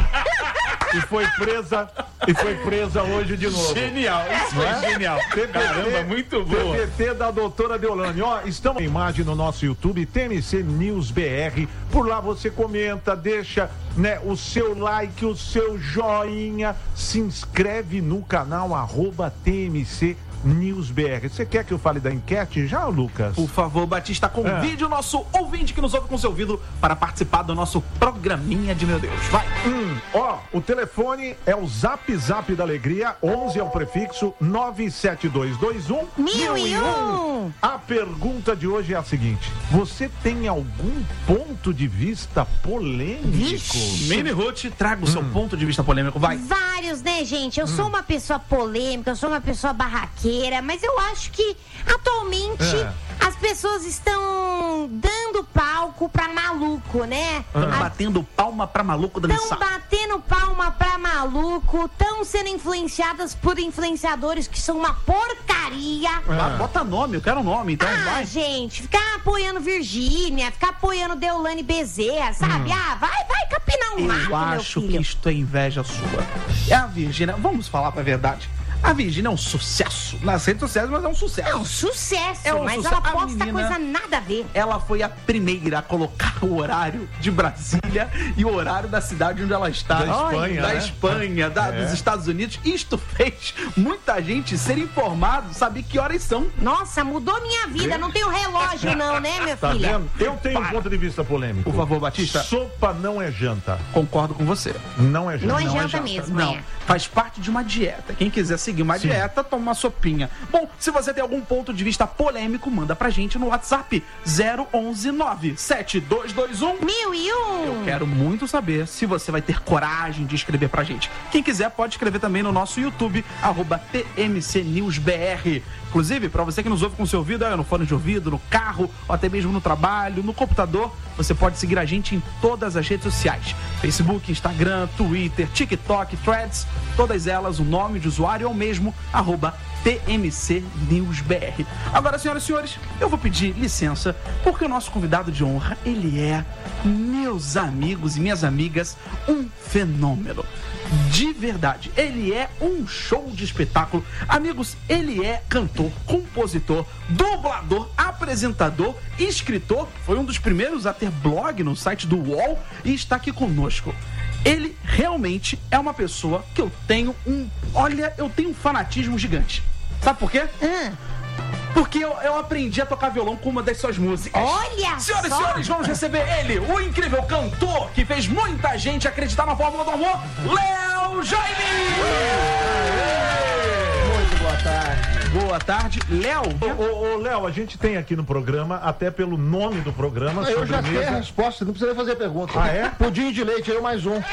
[SPEAKER 18] e foi presa e foi presa hoje de novo.
[SPEAKER 16] Genial, isso foi
[SPEAKER 18] é?
[SPEAKER 16] genial.
[SPEAKER 18] T B T,
[SPEAKER 16] Caramba, muito boa.
[SPEAKER 18] T B T da doutora Deolane. Ó, estamos em imagem no nosso YouTube, T M C News B R. Por lá você comenta, deixa, né, o seu like, o seu joinha, se inscreve no canal arroba T M C News B R. Você quer que eu fale da enquete já, Lucas?
[SPEAKER 16] Por favor, Batista, convide é. o nosso ouvinte que nos ouve com seu ouvido para participar do nosso programinha de meu Deus. Vai!
[SPEAKER 18] Hum, ó, o telefone é o Zap Zap da Alegria, onze é o prefixo, nove sete dois dois um
[SPEAKER 17] mil e um.
[SPEAKER 18] A pergunta de hoje é a seguinte: você tem algum ponto de vista polêmico?
[SPEAKER 16] Mini Ruth, traga o seu hum. ponto de vista polêmico, vai!
[SPEAKER 17] Vários, né, gente? Eu
[SPEAKER 18] hum.
[SPEAKER 17] sou uma pessoa polêmica, eu sou uma pessoa barraqueira, mas eu acho que atualmente é. as pessoas estão dando palco pra maluco, né?
[SPEAKER 16] Estão ah. batendo palma pra maluco dançar.
[SPEAKER 17] Estão batendo palma pra maluco, estão sendo influenciadas por influenciadores que são uma porcaria.
[SPEAKER 16] Ah. Bota nome, eu quero nome, então
[SPEAKER 17] ah,
[SPEAKER 16] vai.
[SPEAKER 17] gente, ficar apoiando Virgínia, ficar apoiando Deolane Bezerra, sabe? Hum. Ah, vai, vai capinar um mato,
[SPEAKER 16] Eu acho
[SPEAKER 17] meu filho.
[SPEAKER 16] que isto é inveja sua. É a Virgínia, vamos falar pra verdade. A Virgínia é um sucesso. Nas redes sociais, mas é um sucesso.
[SPEAKER 17] É um sucesso,
[SPEAKER 16] é um
[SPEAKER 17] mas
[SPEAKER 16] sucesso.
[SPEAKER 17] ela posta
[SPEAKER 16] menina,
[SPEAKER 17] coisa nada a ver.
[SPEAKER 16] Ela foi a primeira a colocar o horário de Brasília e o horário da cidade onde ela está.
[SPEAKER 18] Da Espanha,
[SPEAKER 16] Da
[SPEAKER 18] né?
[SPEAKER 16] Espanha, da,
[SPEAKER 18] é.
[SPEAKER 16] dos Estados Unidos. Isto fez muita gente ser informado, saber que horas são.
[SPEAKER 17] Nossa, mudou minha vida. Não tenho relógio não, né, minha
[SPEAKER 18] tá
[SPEAKER 17] filha?
[SPEAKER 18] Vendo? Eu tenho Para. um ponto de vista polêmico.
[SPEAKER 16] Por favor, Batista.
[SPEAKER 18] Sopa não é janta.
[SPEAKER 16] Concordo com você.
[SPEAKER 18] Não é janta.
[SPEAKER 17] Não é
[SPEAKER 16] não
[SPEAKER 17] janta,
[SPEAKER 16] é janta
[SPEAKER 17] mesmo,
[SPEAKER 16] Não,
[SPEAKER 17] é.
[SPEAKER 16] faz parte de uma dieta. Quem quiser seguir uma
[SPEAKER 18] Sim.
[SPEAKER 16] dieta, toma uma sopinha. Bom, se você tem algum ponto de vista polêmico, manda pra gente no WhatsApp zero onze nove sete dois dois um
[SPEAKER 17] mil e um.
[SPEAKER 16] Eu quero muito saber se você vai ter coragem de escrever pra gente. Quem quiser pode escrever também no nosso YouTube, arroba T M C News B R. Inclusive, pra você que nos ouve com seu ouvido, no fone de ouvido, no carro, ou até mesmo no trabalho, no computador, você pode seguir a gente em todas as redes sociais. Facebook, Instagram, Twitter, TikTok, Threads, todas elas, o nome de usuário é o mesmo, arroba T M C News B R. Agora, senhoras e senhores, eu vou pedir licença, porque o nosso convidado de honra, ele é, meus amigos e minhas amigas, um fenômeno. De verdade, ele é um show de espetáculo. Amigos, ele é cantor, compositor, dublador, apresentador, escritor. Foi um dos primeiros a ter blog no site do U O L e está aqui conosco. Ele realmente é uma pessoa que eu tenho um... Olha, eu tenho um fanatismo gigante. Sabe por quê?
[SPEAKER 17] Hum.
[SPEAKER 16] Porque eu, eu aprendi a tocar violão com uma das suas músicas.
[SPEAKER 17] Olha
[SPEAKER 16] Senhoras
[SPEAKER 17] só.
[SPEAKER 16] e senhores, vamos receber ele, o incrível cantor que fez muita gente acreditar na fórmula do amor, Léo Jaime!
[SPEAKER 18] Muito boa tarde.
[SPEAKER 16] Boa tarde, Léo.
[SPEAKER 18] Ô, ô, ô, Léo, a gente tem aqui no programa, até pelo nome do programa,
[SPEAKER 19] Eu já sei a
[SPEAKER 18] sobremesa.
[SPEAKER 19] resposta, não precisa fazer pergunta.
[SPEAKER 18] Ah, é?
[SPEAKER 19] Pudim de leite, eu mais um.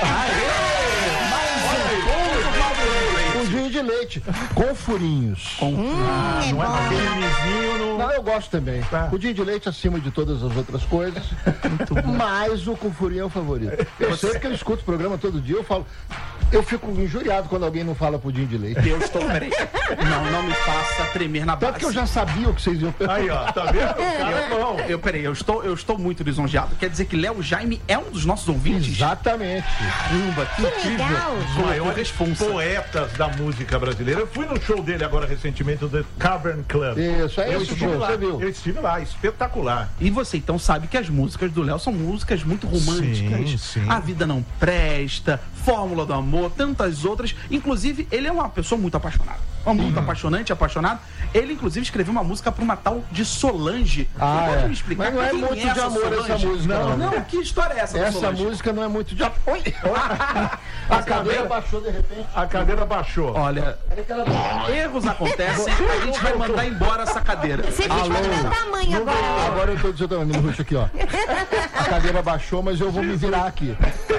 [SPEAKER 19] Pudim de leite, com furinhos.
[SPEAKER 17] Hum,
[SPEAKER 18] Ah, não é aquele lisinho no...
[SPEAKER 19] Não, eu gosto também.
[SPEAKER 18] Tá.
[SPEAKER 19] Pudim de leite acima de todas as outras coisas. Mas o com furinho é o favorito. Eu sei que eu escuto o programa todo dia, eu falo... Eu fico injuriado quando alguém não fala pudim de leite.
[SPEAKER 16] Eu estou... Peraí. Não, não me faça tremer na base.
[SPEAKER 19] Tanto que eu já sabia o que vocês iam perguntar.
[SPEAKER 18] Aí, ó, tá vendo? Cara,
[SPEAKER 16] Eu,
[SPEAKER 18] não.
[SPEAKER 16] eu, peraí, eu estou, eu estou muito lisonjeado. Quer dizer que Léo Jaime é um dos nossos ouvintes?
[SPEAKER 19] Exatamente.
[SPEAKER 16] Caramba, que incrível.
[SPEAKER 18] Os maiores poetas da música brasileira. Eu fui no show dele agora recentemente, o The Cavern Club.
[SPEAKER 19] Isso, é
[SPEAKER 18] eu
[SPEAKER 19] esse
[SPEAKER 18] estive
[SPEAKER 19] show,
[SPEAKER 18] lá,
[SPEAKER 19] você viu?
[SPEAKER 18] Eu estive lá, espetacular.
[SPEAKER 16] E você então sabe que as músicas do Léo são músicas muito românticas.
[SPEAKER 18] Sim, sim.
[SPEAKER 16] A Vida Não Presta, Fórmula do Amor, tantas outras. Inclusive, ele é uma pessoa muito apaixonada. Uma muito apaixonante, apaixonado. Ele, inclusive, escreveu uma música para uma tal de Solange.
[SPEAKER 19] Ah,
[SPEAKER 16] Você pode
[SPEAKER 19] é.
[SPEAKER 16] me explicar
[SPEAKER 19] Mas não é
[SPEAKER 16] quem
[SPEAKER 19] muito de
[SPEAKER 16] essa
[SPEAKER 19] amor
[SPEAKER 16] Solange?
[SPEAKER 19] essa música,
[SPEAKER 16] Não,
[SPEAKER 19] não.
[SPEAKER 16] não, que história é essa da
[SPEAKER 19] Essa
[SPEAKER 16] Solange?
[SPEAKER 19] música não é muito de... Oi! A cadeira baixou de repente.
[SPEAKER 18] A cadeira baixou.
[SPEAKER 16] Olha, erros acontecem, a gente vai mandar embora essa cadeira.
[SPEAKER 17] Você fica do meu tamanho agora.
[SPEAKER 19] Agora eu tô do seu tamanho, Ruth, aqui, ó. A cadeira baixou, mas eu vou me virar aqui.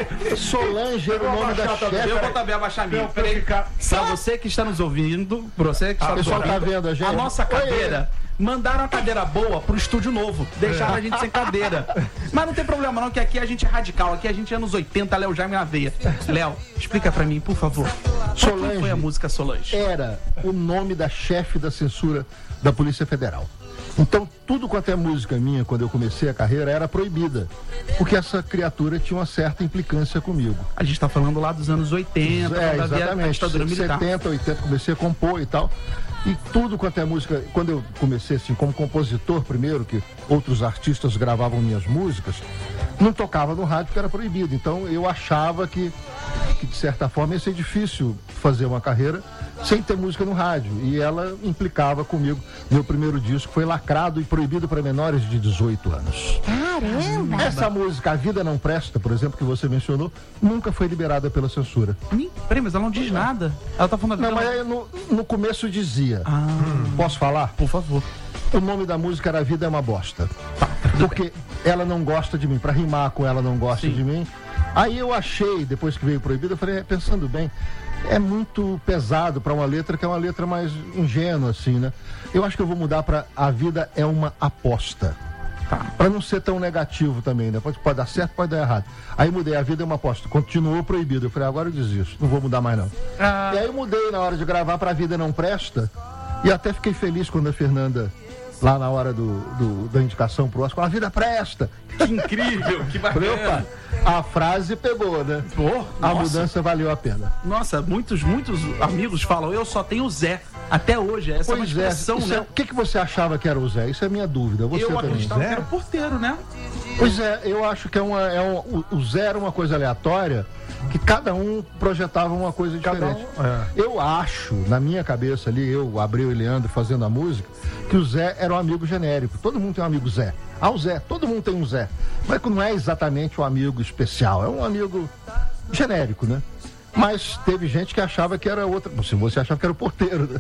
[SPEAKER 19] Solange era o nome da chefe.
[SPEAKER 16] Eu vou também abaixar a minha.
[SPEAKER 18] Não,
[SPEAKER 16] Peraí.
[SPEAKER 18] ficar-
[SPEAKER 16] Pra você que está nos ouvindo, pra você que está
[SPEAKER 19] O
[SPEAKER 16] nos
[SPEAKER 19] pessoal tá
[SPEAKER 16] ouvindo,
[SPEAKER 19] vendo a gente?
[SPEAKER 16] a nossa
[SPEAKER 19] Oi.
[SPEAKER 16] cadeira, mandaram a cadeira boa pro estúdio novo, deixaram a gente sem cadeira. Mas não tem problema não, que aqui a gente é radical, aqui a gente é anos oitenta, Léo Jaime na veia. Léo, explica pra mim, por favor.
[SPEAKER 19] Solange.
[SPEAKER 16] Qual foi a música Solange?
[SPEAKER 19] Era o nome da chefe da censura da Polícia Federal. Então, tudo quanto é música minha, quando eu comecei a carreira, era proibida. Porque essa criatura tinha uma certa implicância comigo.
[SPEAKER 16] A gente tá falando lá dos anos oitenta,
[SPEAKER 19] É,
[SPEAKER 16] quando havia a
[SPEAKER 19] exatamente.
[SPEAKER 16] ditadura militar.
[SPEAKER 19] setenta, oitenta, comecei a compor e tal. E tudo quanto é música, quando eu comecei assim, como compositor primeiro, que outros artistas gravavam minhas músicas, não tocava no rádio porque era proibido. Então eu achava que, que de certa forma ia ser difícil fazer uma carreira sem ter música no rádio. E ela implicava comigo. Meu primeiro disco foi lacrado e proibido para menores de dezoito anos.
[SPEAKER 17] Caramba!
[SPEAKER 19] Essa música, A Vida Não Presta, por exemplo, que você mencionou, nunca foi liberada pela censura.
[SPEAKER 16] Hum, Peraí, mas ela não diz nada. Ela tá falando da
[SPEAKER 19] Não,
[SPEAKER 16] vida.
[SPEAKER 19] mas aí no, no começo dizia.
[SPEAKER 16] Ah,
[SPEAKER 19] Posso falar?
[SPEAKER 16] por favor.
[SPEAKER 19] O nome da música era A Vida é uma Bosta. Porque ela não gosta de mim. Pra rimar com ela não gosta
[SPEAKER 16] Sim.
[SPEAKER 19] de mim. Aí eu achei, depois que veio proibido, eu falei, é, pensando bem, é muito pesado pra uma letra que é uma letra mais ingênua, assim, né? Eu acho que eu vou mudar pra A Vida é uma Aposta.
[SPEAKER 16] Tá.
[SPEAKER 19] Pra não ser tão negativo também, né? Pode, pode dar certo, pode dar errado. Aí mudei, A Vida é uma Aposta. Continuou proibido. Eu falei, agora eu desisto, não vou mudar mais não.
[SPEAKER 16] Ah.
[SPEAKER 19] E aí eu mudei na hora de gravar pra A Vida Não Presta. E até fiquei feliz quando a Fernanda, lá na hora do, do- da indicação pro Oscar, A Vida Presta.
[SPEAKER 16] Que incrível, que
[SPEAKER 19] Falei,
[SPEAKER 16] bacana.
[SPEAKER 19] opa, a frase pegou, né?
[SPEAKER 16] Pô,
[SPEAKER 19] A
[SPEAKER 16] nossa.
[SPEAKER 19] mudança valeu a pena.
[SPEAKER 16] Nossa, muitos, muitos amigos falam, eu só tenho Zé. Até hoje, essa é uma
[SPEAKER 19] Pois é,
[SPEAKER 16] expressão,
[SPEAKER 19] isso
[SPEAKER 16] né?
[SPEAKER 19] é- o que, que você achava que era o Zé? Isso é minha dúvida. Você
[SPEAKER 16] Eu
[SPEAKER 19] também.
[SPEAKER 16] acreditava que era o porteiro, né?
[SPEAKER 19] Pois é, eu acho que é uma, é um, o, o Zé era uma coisa aleatória, que cada um projetava uma coisa diferente.
[SPEAKER 18] é.
[SPEAKER 19] Eu acho, na minha cabeça ali, eu, Abreu e Leandro fazendo a música, que o Zé era um amigo genérico. Todo mundo tem um amigo Zé. Ah, o Zé, todo mundo tem um Zé. Mas não é exatamente um amigo especial, é um amigo genérico, né? Mas teve gente que achava que era outra. Se você achava que era o porteiro, né?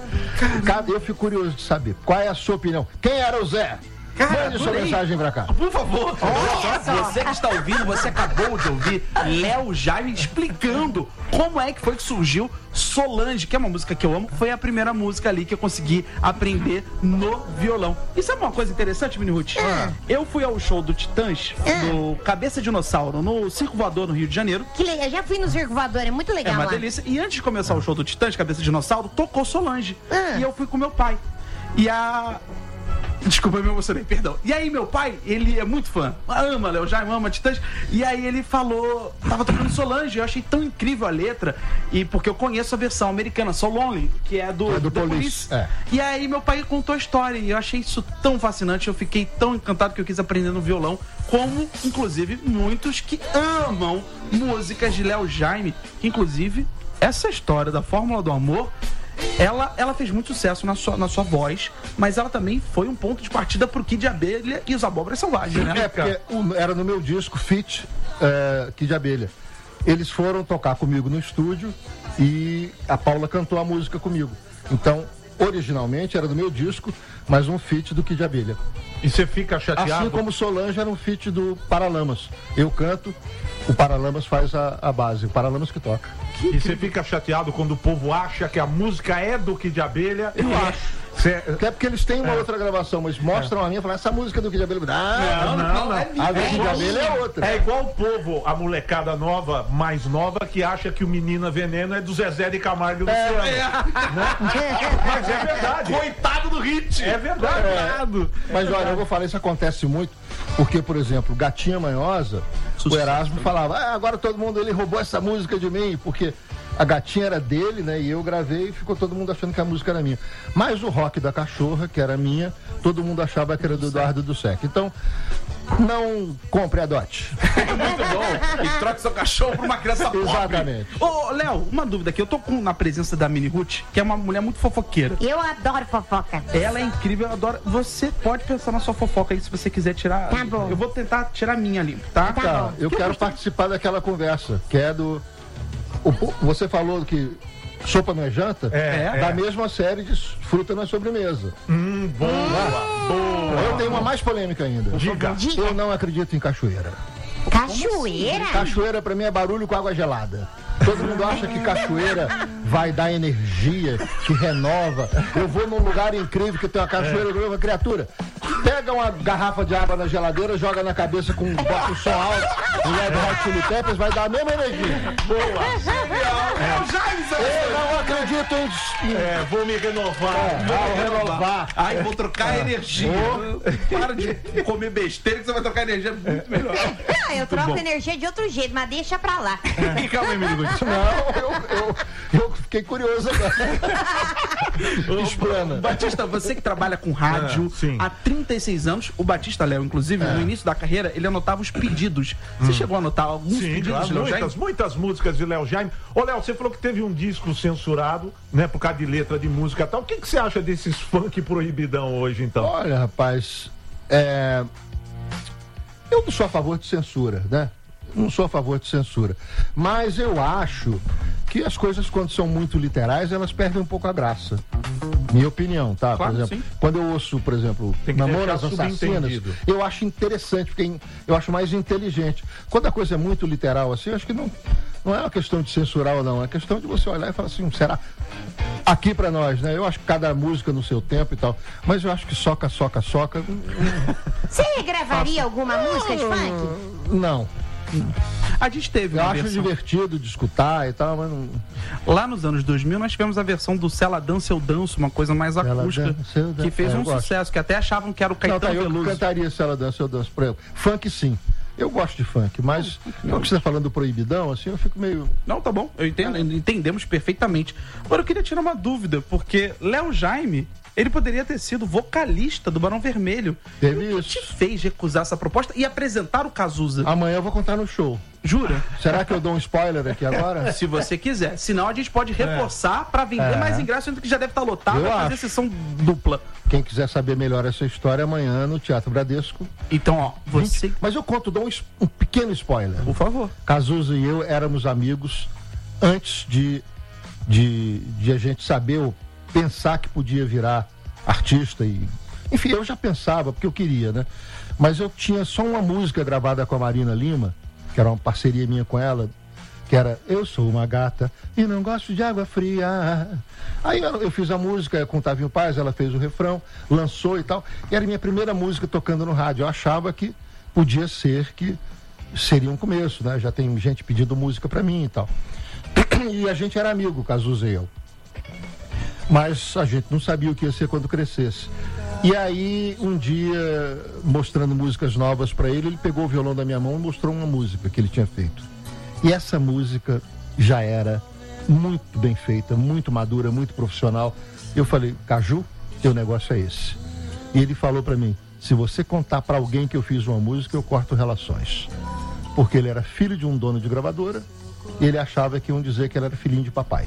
[SPEAKER 19] Cara, eu fico curioso de saber. Qual é a sua opinião? Quem era o Zé?
[SPEAKER 16] Cara,
[SPEAKER 19] Mande sua
[SPEAKER 16] adorei.
[SPEAKER 19] mensagem pra cá.
[SPEAKER 16] Por favor. Você que está ouvindo, você acabou de ouvir Léo Jaime explicando como é que foi que surgiu Solange, que é uma música que eu amo, foi a primeira música ali que eu consegui aprender no violão. E sabe uma coisa interessante, Mini Ruth?
[SPEAKER 17] Ah.
[SPEAKER 16] Eu fui ao show do Titãs, do Cabeça Dinossauro, no Circo Voador, no Rio de Janeiro.
[SPEAKER 17] Que legal, eu já fui no Circo Voador, é muito legal
[SPEAKER 16] É uma
[SPEAKER 17] lá.
[SPEAKER 16] delícia. E antes de começar o show do Titãs, Cabeça Dinossauro, tocou Solange.
[SPEAKER 17] Ah.
[SPEAKER 16] E eu fui com meu pai. E a... Desculpa, eu me emocionei, perdão. E aí, meu pai, ele é muito fã. Ama Léo Jaime, ama Titãs. E aí ele falou... Tava tocando Solange, eu achei tão incrível a letra. E porque eu conheço a versão americana, So Lonely, que é do,
[SPEAKER 19] É do
[SPEAKER 16] The
[SPEAKER 19] Police.
[SPEAKER 16] Police.
[SPEAKER 19] É.
[SPEAKER 16] E aí meu pai contou a história. E eu achei isso tão fascinante. Eu fiquei tão encantado que eu quis aprender no violão. Como, inclusive, muitos que amam músicas de Léo Jaime. Que, inclusive, essa história da Fórmula do Amor... Ela, ela fez muito sucesso na sua, na sua voz, mas ela também foi um ponto de partida pro Kid Abelha e os Abóboras Selvagens, né?
[SPEAKER 19] É, porque o- era no meu disco, Fit, é, Kid Abelha. Eles foram tocar comigo no estúdio e a Paula cantou a música comigo. Então, originalmente era do meu disco, mas um feat do Kid Abelha.
[SPEAKER 18] E você fica chateado?
[SPEAKER 19] Assim como Solange era um feat do Paralamas. Eu canto, o Paralamas faz a, a base, o Paralamas que toca.
[SPEAKER 18] E você fica chateado quando o povo acha que a música é do Kid Abelha?
[SPEAKER 19] Eu acho.
[SPEAKER 18] Cê...
[SPEAKER 19] Até porque eles têm uma
[SPEAKER 18] É.
[SPEAKER 19] outra gravação, mas mostram a minha e falam, essa música do Kid Abelha. Ah,
[SPEAKER 18] Não, não, não.
[SPEAKER 19] A do Kid Abelha é outra.
[SPEAKER 18] É igual o povo, a molecada nova, mais nova, que acha que o Menina Veneno é do Zezé de Camargo e do Luciano.
[SPEAKER 19] É.
[SPEAKER 18] Né? Mas é verdade.
[SPEAKER 16] Coitado do hit.
[SPEAKER 18] É verdade.
[SPEAKER 19] É. Mas olha, eu vou falar, isso acontece muito, porque, por exemplo, Gatinha Manhosa, o Erasmo falava, ah, agora todo mundo, ele roubou essa música de mim, porque a Gatinha era dele, né, e eu gravei e ficou todo mundo achando que a música era minha. Mas o Rock da Cachorra, que era minha, todo mundo achava que era do Eduardo do Sec. Então, não compre a dote.
[SPEAKER 16] Muito bom. E troque seu cachorro por uma criança pobre.
[SPEAKER 19] Exatamente.
[SPEAKER 16] Ô, Léo, uma dúvida aqui. Eu tô com, na presença da Mini Ruth, que é uma mulher muito fofoqueira.
[SPEAKER 17] Eu adoro fofoca.
[SPEAKER 16] Ela é incrível, eu adoro. Você pode pensar na sua fofoca aí, se você quiser tirar.
[SPEAKER 17] Tá bom.
[SPEAKER 16] Eu vou tentar tirar a minha limpo, tá?
[SPEAKER 19] Tá, eu quero participar daquela conversa, que é do... o- você falou que sopa não é janta?
[SPEAKER 18] É,
[SPEAKER 19] Da
[SPEAKER 18] é.
[SPEAKER 19] mesma série de fruta não é sobremesa.
[SPEAKER 18] Hum, boa, boa.
[SPEAKER 19] Eu tenho uma mais polêmica ainda.
[SPEAKER 18] Diga.
[SPEAKER 19] Eu não acredito em cachoeira.
[SPEAKER 17] Cachoeira?
[SPEAKER 19] Cachoeira pra mim é barulho com água gelada. Todo mundo acha que cachoeira vai dar energia, que renova. Eu vou num lugar incrível que tem uma cachoeira nova, criatura. Pega uma garrafa de água na geladeira, joga na cabeça com bota o som alto, o Red Hot Chili Peppers, vai dar a mesma energia.
[SPEAKER 18] Boa.
[SPEAKER 19] Eu não acredito em...
[SPEAKER 18] É, vou me renovar.
[SPEAKER 19] É,
[SPEAKER 16] Vou
[SPEAKER 19] vou renovar.
[SPEAKER 16] Ai, vou trocar energia. Para de comer besteira que você vai trocar energia muito melhor.
[SPEAKER 17] Não, eu troco
[SPEAKER 16] bom.
[SPEAKER 17] energia de outro jeito, mas deixa pra lá.
[SPEAKER 16] Calma aí, menino.
[SPEAKER 19] Não, eu, eu, eu fiquei curioso agora. Explana.
[SPEAKER 16] Batista, você que trabalha com rádio
[SPEAKER 18] É, sim.
[SPEAKER 16] há trinta e seis anos, o Batista Léo, inclusive,
[SPEAKER 19] É.
[SPEAKER 16] no início da carreira, ele anotava os pedidos. Você chegou a anotar alguns
[SPEAKER 18] Sim,
[SPEAKER 16] pedidos
[SPEAKER 18] claro,
[SPEAKER 16] de Léo
[SPEAKER 18] muitas,
[SPEAKER 16] Jaime?
[SPEAKER 18] muitas músicas de Léo Jaime. Ô, Léo, você falou que teve um disco censurado, né, por causa de letra de música e tal. O que, que você acha desses funk proibidão hoje, então?
[SPEAKER 19] Olha, rapaz, é... eu não sou a favor de censura, né? Não sou a favor de censura. Mas eu acho que as coisas, quando são muito literais, elas perdem um pouco a graça. Minha opinião, tá?
[SPEAKER 16] Claro,
[SPEAKER 19] por exemplo,
[SPEAKER 16] sim.
[SPEAKER 19] quando eu ouço, por exemplo,
[SPEAKER 18] Tem que
[SPEAKER 19] Mamonas
[SPEAKER 18] deixar
[SPEAKER 19] Assassinas,
[SPEAKER 18] subentendido.
[SPEAKER 19] eu acho interessante, porque eu acho mais inteligente. Quando a coisa é muito literal assim, eu acho que não, não é uma questão de censurar ou não, é questão de você olhar e falar assim, será? Aqui pra nós, né? Eu acho que cada música no seu tempo e tal, mas eu acho que soca, soca, soca.
[SPEAKER 17] Você gravaria alguma música de funk?
[SPEAKER 19] Não.
[SPEAKER 16] A gente teve
[SPEAKER 19] Eu
[SPEAKER 16] uma
[SPEAKER 19] acho
[SPEAKER 16] versão.
[SPEAKER 19] divertido de escutar e tal, mas não.
[SPEAKER 16] Lá nos anos dois mil, nós tivemos a versão do Se Ela Dança, Eu Danço, uma coisa mais
[SPEAKER 19] Ela
[SPEAKER 16] acústica,
[SPEAKER 19] Dança, Eu Danço.
[SPEAKER 16] que fez
[SPEAKER 19] É, eu
[SPEAKER 16] um
[SPEAKER 19] gosto.
[SPEAKER 16] sucesso, que até achavam que era o
[SPEAKER 19] Não,
[SPEAKER 16] Caetano
[SPEAKER 19] tá, eu
[SPEAKER 16] Veloso.
[SPEAKER 19] cantaria Se Ela Dança, Eu Danço pra ela. Funk, sim. Eu gosto de funk, mas não que você tá falando do proibidão, assim, eu fico meio...
[SPEAKER 16] Não, tá bom, eu entendo, entendemos perfeitamente. Agora eu queria tirar uma dúvida, porque Léo Jaime, ele poderia ter sido vocalista do Barão Vermelho.
[SPEAKER 19] Teve
[SPEAKER 16] O que te fez recusar essa proposta e apresentar o Cazuza?
[SPEAKER 19] Amanhã eu vou contar no show.
[SPEAKER 16] Jura?
[SPEAKER 19] Será que eu dou um spoiler aqui agora?
[SPEAKER 16] Se você quiser. Senão a gente pode reforçar pra vender
[SPEAKER 19] É.
[SPEAKER 16] mais ingressos, sendo que já deve estar lotado,
[SPEAKER 19] Eu
[SPEAKER 16] vai fazer
[SPEAKER 19] acho.
[SPEAKER 16] sessão dupla.
[SPEAKER 19] Quem quiser saber melhor essa história, amanhã no Teatro Bradesco.
[SPEAKER 16] Então, ó, você...
[SPEAKER 19] vinte Mas eu conto, dou um, es- um pequeno spoiler.
[SPEAKER 16] Por favor.
[SPEAKER 19] Cazuza e eu éramos amigos antes de, de, de a gente saber ou pensar que podia virar artista. E, enfim, eu já pensava, porque eu queria, né? Mas eu tinha só uma música gravada com a Marina Lima, que era uma parceria minha com ela, que era Eu Sou Uma Gata e Não Gosto de Água Fria. Aí eu, eu fiz a música com o Tavinho Paz, ela fez o refrão, lançou e tal, e era a minha primeira música tocando no rádio. Eu achava que podia ser que seria um começo, né? Já tem gente pedindo música pra mim e tal. E a gente era amigo, Cazuza e eu. Mas a gente não sabia o que ia ser quando crescesse. E aí, um dia, mostrando músicas novas pra ele, ele pegou o violão da minha mão e mostrou uma música que ele tinha feito. E essa música já era muito bem feita, muito madura, muito profissional. Eu falei, Caju, teu negócio é esse. E ele falou pra mim, se você contar pra alguém que eu fiz uma música, eu corto relações. Porque ele era filho de um dono de gravadora e ele achava que iam dizer que ele era filhinho de papai.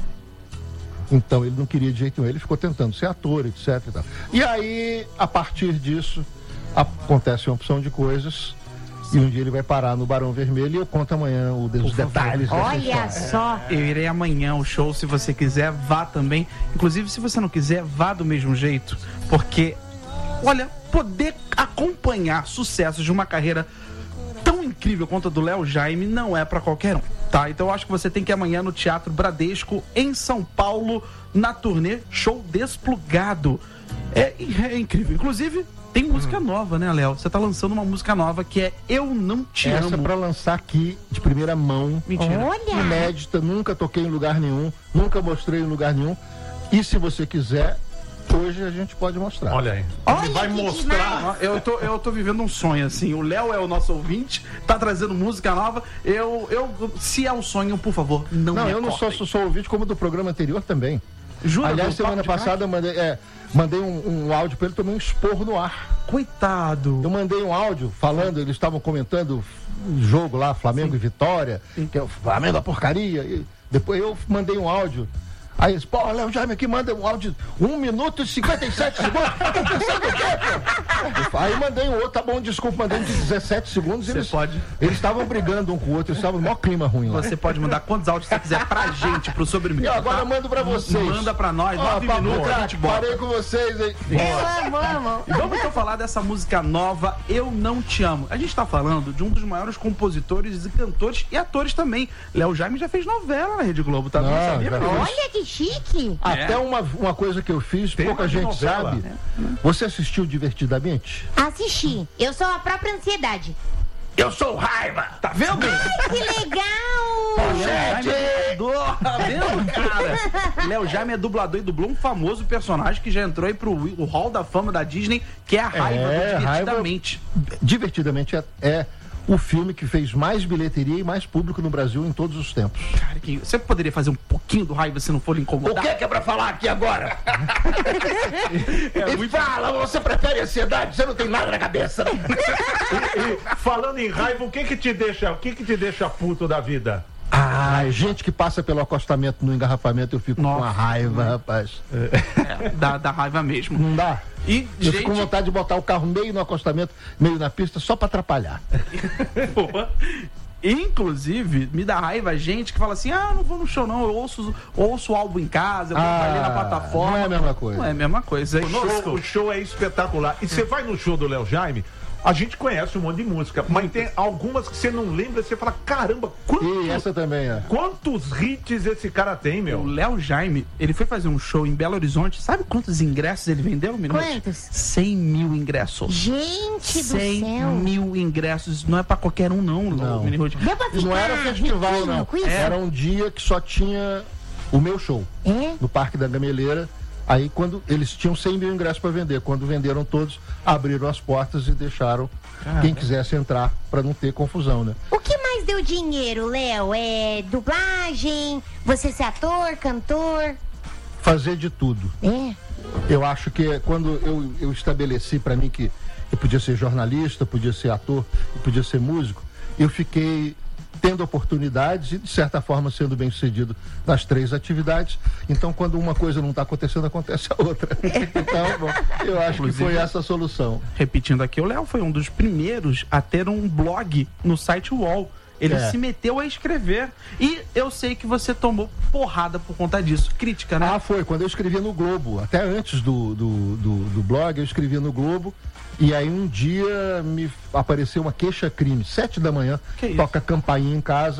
[SPEAKER 19] Então ele não queria de jeito nenhum, ele ficou tentando ser ator, etc e tal. E aí, a partir disso, acontece uma opção de coisas e um dia ele vai parar no Barão Vermelho e eu conto amanhã os detalhes dessa
[SPEAKER 16] Olha só! Eu irei amanhã ao show, se você quiser, vá também. Inclusive, se você não quiser, vá do mesmo jeito, porque, olha, poder acompanhar sucessos de uma carreira tão incrível quanto a do Léo Jaime não é pra qualquer um, tá? Então eu acho que você tem que ir amanhã no Teatro Bradesco, em São Paulo, na turnê Show Desplugado. É, é incrível. Inclusive, tem música hum. nova, né, Léo? Você tá lançando uma música nova que é Eu Não Te
[SPEAKER 19] Essa
[SPEAKER 16] Amo.
[SPEAKER 19] Essa é pra lançar aqui, de primeira mão.
[SPEAKER 16] Mentira.
[SPEAKER 19] Olha! Inédita, nunca toquei em lugar nenhum, nunca mostrei em lugar nenhum. E se você quiser, hoje a gente pode mostrar.
[SPEAKER 18] Olha aí.
[SPEAKER 16] Olha, vai mostrar. Eu tô, eu tô vivendo um sonho, assim. O Léo é o nosso ouvinte, tá trazendo música nova. Eu, eu, se é um sonho, por favor, não
[SPEAKER 19] Não,
[SPEAKER 16] me
[SPEAKER 19] eu não só sou, sou ouvinte, como do programa anterior também.
[SPEAKER 16] Jura?
[SPEAKER 19] Aliás, semana passada eu mandei, é, mandei um, um áudio pra ele, tomei um esporro no ar.
[SPEAKER 16] Coitado.
[SPEAKER 19] Eu mandei um áudio falando, eles estavam comentando o jogo lá, Flamengo Sim. e Vitória, Sim. que é o Flamengo a porcaria. E depois eu mandei um áudio. Aí eles, pô, Léo Jaime aqui manda um áudio de um minuto e cinquenta e sete segundos. Tá pensando o quê, pô? Aí mandei um outro, tá bom, desculpa, mandei um de dezessete segundos.
[SPEAKER 16] Você
[SPEAKER 19] eles,
[SPEAKER 16] pode.
[SPEAKER 19] Eles estavam brigando um com o outro, eles estavam no maior clima ruim lá.
[SPEAKER 16] Você pode mandar quantos áudios você quiser pra gente, pro Sobremesa.
[SPEAKER 19] E agora
[SPEAKER 16] tá?
[SPEAKER 19] eu mando pra vocês.
[SPEAKER 16] Manda pra nós,
[SPEAKER 19] Ó,
[SPEAKER 16] nove minutos.
[SPEAKER 19] Cara,
[SPEAKER 16] a gente bota.
[SPEAKER 19] Parei com vocês aí.
[SPEAKER 16] E vamos então falar dessa música nova, Eu Não Te Amo. A gente tá falando de um dos maiores compositores e cantores e atores também. Léo Jaime já fez novela na Rede Globo, tá? Não,
[SPEAKER 19] Não
[SPEAKER 16] sabia?
[SPEAKER 17] Olha que chique!
[SPEAKER 19] Até uma, uma coisa que eu fiz,
[SPEAKER 18] Tem
[SPEAKER 19] pouca
[SPEAKER 18] uma
[SPEAKER 19] gente
[SPEAKER 18] novela.
[SPEAKER 19] sabe. Você assistiu Divertidamente?
[SPEAKER 17] Assisti. Eu sou a própria ansiedade.
[SPEAKER 19] Eu sou raiva!
[SPEAKER 16] Tá vendo?
[SPEAKER 17] Ai, que legal!
[SPEAKER 16] Léo Jaime é dublador, tá vendo, cara? Léo Jaime é dublador e dublou um famoso personagem que já entrou aí pro o Hall da Fama da Disney, que é a Raiva
[SPEAKER 19] É,
[SPEAKER 16] do Divertidamente.
[SPEAKER 19] Raiva, divertidamente é, é o filme que fez mais bilheteria e mais público no Brasil em todos os tempos.
[SPEAKER 16] Cara, que, você poderia fazer um pouquinho do Raiva se não for lhe incomodar?
[SPEAKER 19] O que é, que é pra falar aqui agora?
[SPEAKER 16] É
[SPEAKER 19] e
[SPEAKER 16] muito...
[SPEAKER 19] fala, você prefere ansiedade? Você não tem nada na cabeça, não?
[SPEAKER 18] E, e, falando em raiva, o que que te deixa, o que que te deixa puto da vida?
[SPEAKER 19] Ah, gente que passa pelo acostamento no engarrafamento, eu fico Nossa. com uma raiva, rapaz.
[SPEAKER 16] É, dá, dá raiva mesmo.
[SPEAKER 19] Não dá?
[SPEAKER 16] E,
[SPEAKER 19] eu
[SPEAKER 16] gente...
[SPEAKER 19] fico com vontade de botar o carro meio no acostamento, meio na pista, só pra atrapalhar.
[SPEAKER 16] Inclusive, me dá raiva gente que fala assim, ah, não vou no show não, eu ouço, ouço o álbum em casa, eu vou ah, ali na plataforma.
[SPEAKER 19] Não é a mesma coisa.
[SPEAKER 16] Não é a mesma coisa. É
[SPEAKER 18] o, show, o show é espetacular. E você vai no show do Léo Jaime, a gente conhece um monte de música, mas tem algumas que você não lembra, você fala, caramba, quantos,
[SPEAKER 19] e essa também é.
[SPEAKER 18] Quantos hits esse cara tem, meu?
[SPEAKER 16] O Léo Jaime, ele foi fazer um show em Belo Horizonte, sabe quantos ingressos ele vendeu, menino?
[SPEAKER 17] Quantos?
[SPEAKER 16] cem mil ingressos.
[SPEAKER 17] Gente do céu!
[SPEAKER 16] cem mil ingressos, não é pra qualquer um não,
[SPEAKER 19] não.
[SPEAKER 16] menino.
[SPEAKER 19] Não era festival, não. Era um dia que só tinha o meu show,
[SPEAKER 17] é?
[SPEAKER 19] no Parque da Gameleira. Aí quando eles tinham cem mil ingressos para vender, quando venderam todos, abriram as portas e deixaram Caramba. quem quisesse entrar para não ter confusão, né?
[SPEAKER 17] O que mais deu dinheiro, Léo? É dublagem, você ser ator, cantor?
[SPEAKER 19] Fazer de tudo.
[SPEAKER 17] É.
[SPEAKER 19] Eu acho que quando eu, eu estabeleci para mim que eu podia ser jornalista, podia ser ator e podia ser músico, eu fiquei tendo oportunidades e, de certa forma, sendo bem sucedido nas três atividades. Então, quando uma coisa não está acontecendo, acontece a outra. Então, bom, eu acho Inclusive, que foi essa a solução.
[SPEAKER 16] Repetindo aqui, o Léo foi um dos primeiros a ter um blog no site U O L. Ele é. se meteu a escrever. E eu sei que você tomou porrada por conta disso. Crítica, né?
[SPEAKER 19] Ah, foi. Quando eu escrevia no Globo. Até antes do, do, do, do blog, eu escrevia no Globo. E aí um dia me apareceu uma queixa-crime. Sete da manhã,
[SPEAKER 16] que
[SPEAKER 19] toca campainha em casa.